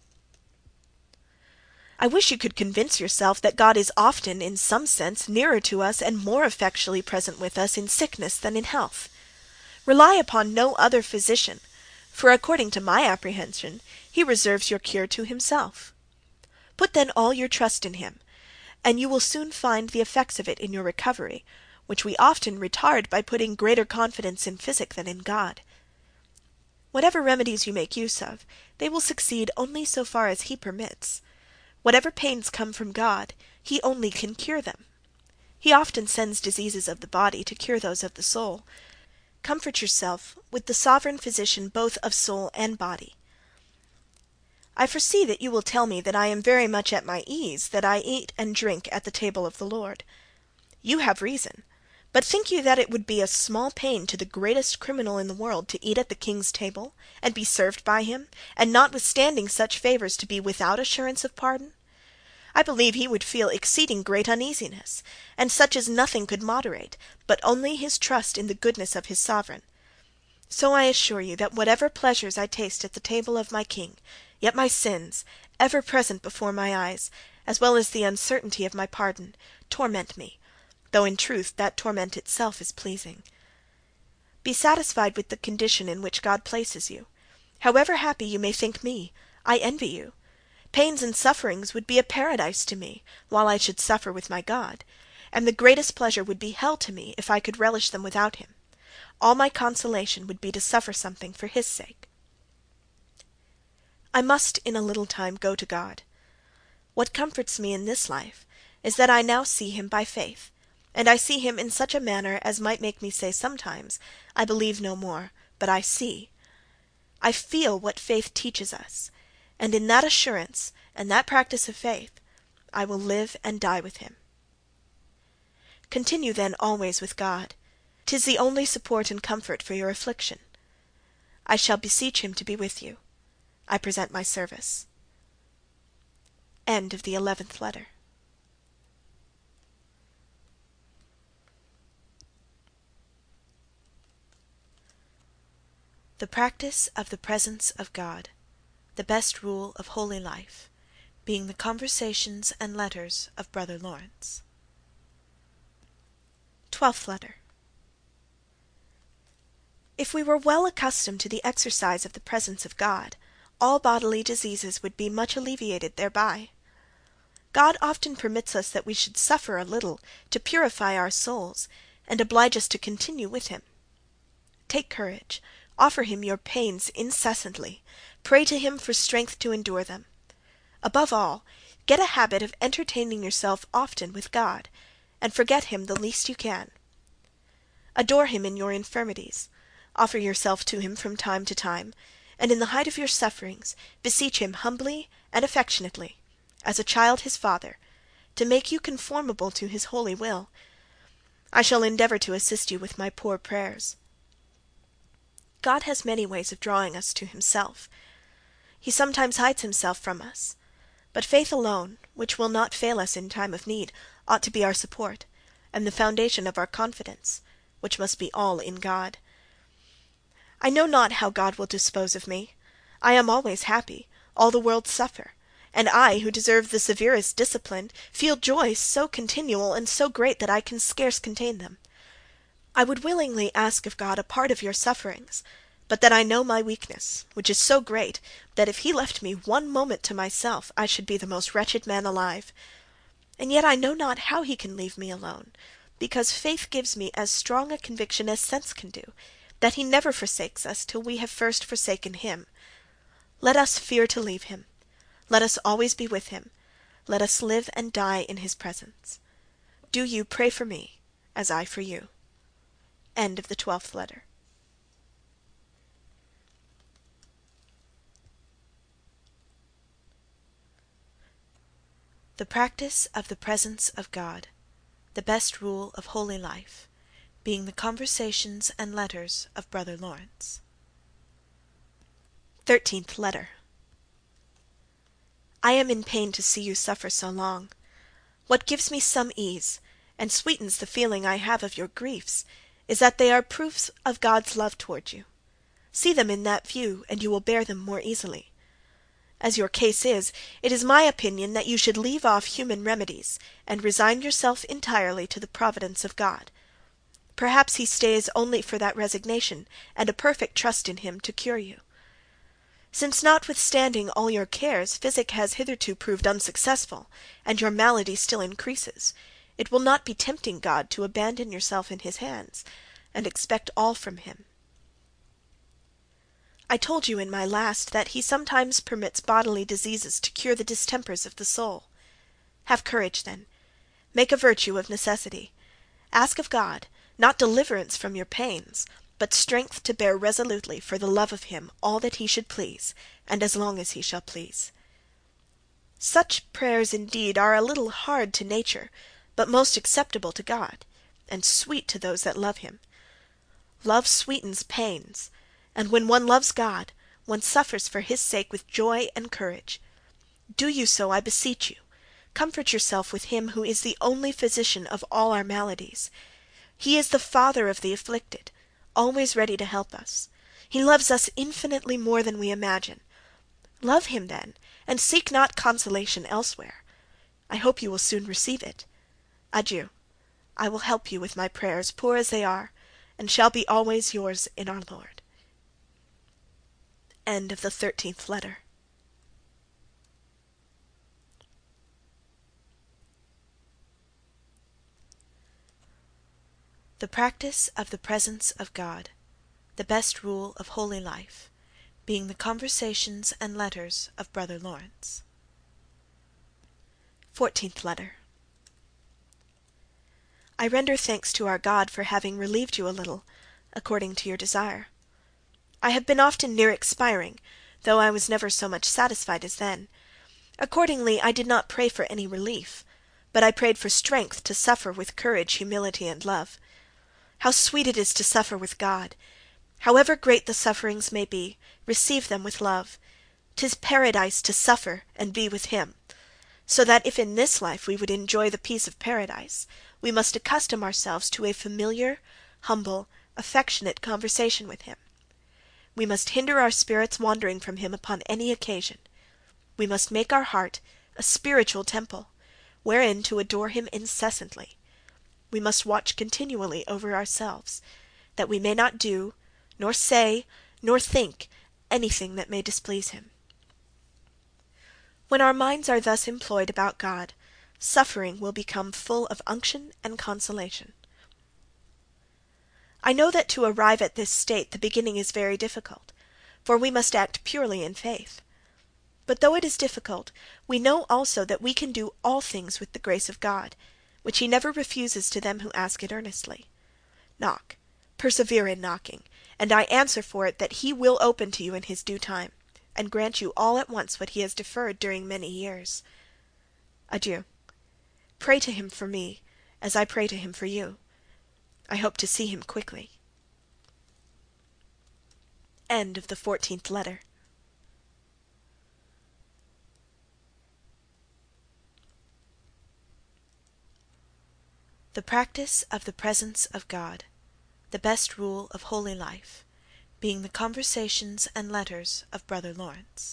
I wish you could convince yourself that God is often, in some sense, nearer to us and more effectually present with us in sickness than in health. Rely upon no other physician, for according to my apprehension, he reserves your cure to himself. Put then all your trust in him, and you will soon find the effects of it in your recovery, which we often retard by putting greater confidence in physic than in God. Whatever remedies you make use of, they will succeed only so far as he permits. Whatever pains come from God, he only can cure them. He often sends diseases of the body to cure those of the soul. Comfort yourself with the sovereign physician both of soul and body. I foresee that you will tell me that I am very much at my ease, that I eat and drink at the table of the Lord. You have reason, but think you that it would be a small pain to the greatest criminal in the world to eat at the king's table, and be served by him, and notwithstanding such favours to be without assurance of pardon? I believe he would feel exceeding great uneasiness, and such as nothing could moderate, but only his trust in the goodness of his sovereign. So I assure you that whatever pleasures I taste at the table of my king, yet my sins, ever present before my eyes, as well as the uncertainty of my pardon, torment me, though in truth that torment itself is pleasing. Be satisfied with the condition in which God places you. However happy you may think me, I envy you. Pains and sufferings would be a paradise to me, while I should suffer with my God, and the greatest pleasure would be hell to me if I could relish them without him. All my consolation would be to suffer something for his sake. I must in a little time go to God. What comforts me in this life is that I now see him by faith, and I see him in such a manner as might make me say sometimes, I believe no more, but I see. I feel what faith teaches us, and in that assurance and that practice of faith I will live and die with him. Continue then always with God. 'Tis the only support and comfort for your affliction. I shall beseech him to be with you. I present my service. End of the eleventh letter. The practice of the presence of God, the best rule of holy life, being the conversations and letters of Brother Lawrence. Twelfth letter. If we were well accustomed to the exercise of the presence of God, all bodily diseases would be much alleviated thereby. God often permits us that we should suffer a little to purify our souls, and oblige us to continue with him. Take courage, offer him your pains incessantly, pray to him for strength to endure them. Above all, get a habit of entertaining yourself often with God, and forget him the least you can. Adore him in your infirmities, offer yourself to him from time to time, and in the height of your sufferings beseech him humbly and affectionately, as a child his father, to make you conformable to his holy will. I shall endeavour to assist you with my poor prayers. God has many ways of drawing us to himself. He sometimes hides himself from us, but faith alone, which will not fail us in time of need, ought to be our support, and the foundation of our confidence, which must be all in God. I know not how God will dispose of me. I am always happy, all the world suffer, and I, who deserve the severest discipline, feel joy so continual and so great that I can scarce contain them. I would willingly ask of God a part of your sufferings, but that I know my weakness, which is so great, that if he left me one moment to myself, I should be the most wretched man alive. And yet I know not how he can leave me alone, because faith gives me as strong a conviction as sense can do, that he never forsakes us till we have first forsaken him. Let us fear to leave him. Let us always be with him. Let us live and die in his presence. Do you pray for me, as I for you. End of the twelfth letter. The practice of the presence of God, the best rule of holy life, being the conversations and letters of Brother Lawrence. Thirteenth letter. I am in pain to see you suffer so long. What gives me some ease, and sweetens the feeling I have of your griefs, is that they are proofs of God's love toward you. See them in that view, and you will bear them more easily. As your case is, it is my opinion that you should leave off human remedies, and resign yourself entirely to the providence of God. Perhaps he stays only for that resignation, and a perfect trust in him to cure you. Since notwithstanding all your cares, physic has hitherto proved unsuccessful, and your malady still increases, it will not be tempting God to abandon yourself in his hands, and expect all from him. I told you in my last that he sometimes permits bodily diseases to cure the distempers of the soul. Have courage, then. Make a virtue of necessity. Ask of God, not deliverance from your pains, but strength to bear resolutely for the love of him all that he should please, and as long as he shall please. Such prayers indeed are a little hard to nature, but most acceptable to God, and sweet to those that love him. Love sweetens pains, and when one loves God, one suffers for his sake with joy and courage. Do you so, I beseech you. Comfort yourself with him who is the only physician of all our maladies. He is the Father of the afflicted, always ready to help us. He loves us infinitely more than we imagine. Love him, then, and seek not consolation elsewhere. I hope you will soon receive it. Adieu. I will help you with my prayers, poor as they are, and shall be always yours in our Lord. End of the thirteenth letter. The practice of the presence of God, the best rule of holy life, being the conversations and letters of Brother Lawrence. Fourteenth letter. I render thanks to our God for having relieved you a little, according to your desire. I have been often near expiring, though I was never so much satisfied as then. Accordingly I did not pray for any relief, but I prayed for strength to suffer with courage, humility, and love. How sweet it is to suffer with God! However great the sufferings may be, receive them with love. 'Tis paradise to suffer and be with him. So that if in this life we would enjoy the peace of paradise, we must accustom ourselves to a familiar, humble, affectionate conversation with him. We must hinder our spirits wandering from him upon any occasion. We must make our heart a spiritual temple, wherein to adore him incessantly. We must watch continually over ourselves, that we may not do, nor say, nor think anything that may displease him. When our minds are thus employed about God, suffering will become full of unction and consolation. I know that to arrive at this state the beginning is very difficult, for we must act purely in faith. But though it is difficult, we know also that we can do all things with the grace of God, which he never refuses to them who ask it earnestly. Knock, persevere in knocking, and I answer for it that he will open to you in his due time, and grant you all at once what he has deferred during many years. Adieu. Pray to him for me, as I pray to him for you. I hope to see him quickly. End of the fourteenth letter. The practice of the presence of God, the best rule of holy life, being the conversations and letters of Brother Lawrence.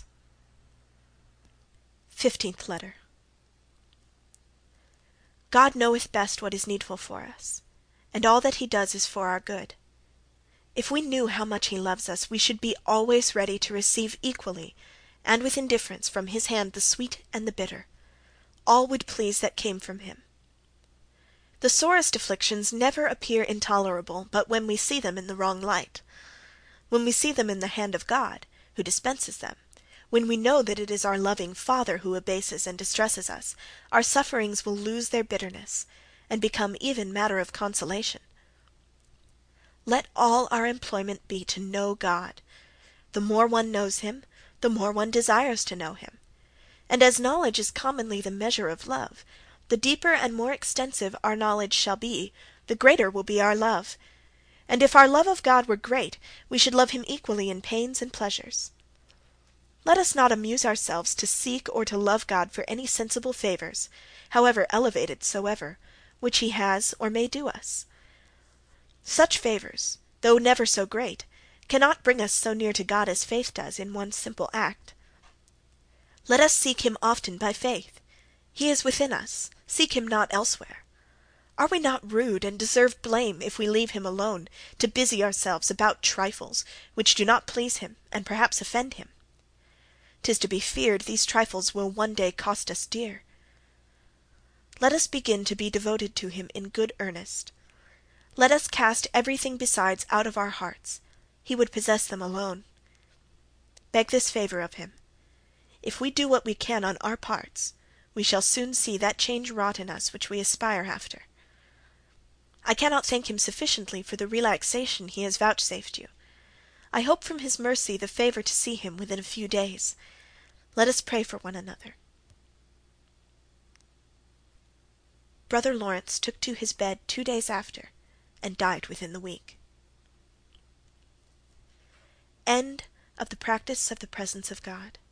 Fifteenth letter. God knoweth best what is needful for us, and all that he does is for our good. If we knew how much he loves us, we should be always ready to receive equally, and with indifference, from his hand the sweet and the bitter. All would please that came from him. The sorest afflictions never appear intolerable but when we see them in the wrong light. When we see them in the hand of God, who dispenses them, when we know that it is our loving Father who abases and distresses us, our sufferings will lose their bitterness, and become even matter of consolation. Let all our employment be to know God. The more one knows him, the more one desires to know him. And as knowledge is commonly the measure of love, the deeper and more extensive our knowledge shall be, the greater will be our love. And if our love of God were great, we should love him equally in pains and pleasures. Let us not amuse ourselves to seek or to love God for any sensible favours, however elevated soever, which he has or may do us. Such favours, though never so great, cannot bring us so near to God as faith does in one simple act. Let us seek him often by faith. He is within us, seek him not elsewhere. Are we not rude, and deserve blame, if we leave him alone, to busy ourselves about trifles, which do not please him, and perhaps offend him? 'Tis to be feared these trifles will one day cost us dear. Let us begin to be devoted to him in good earnest. Let us cast everything besides out of our hearts. He would possess them alone. Beg this favour of him. If we do what we can on our parts, we shall soon see that change wrought in us which we aspire after. I cannot thank him sufficiently for the relaxation he has vouchsafed you. I hope from his mercy the favour to see him within a few days. Let us pray for one another. Brother Lawrence took to his bed two days after, and died within the week. End of the practice of the presence of God.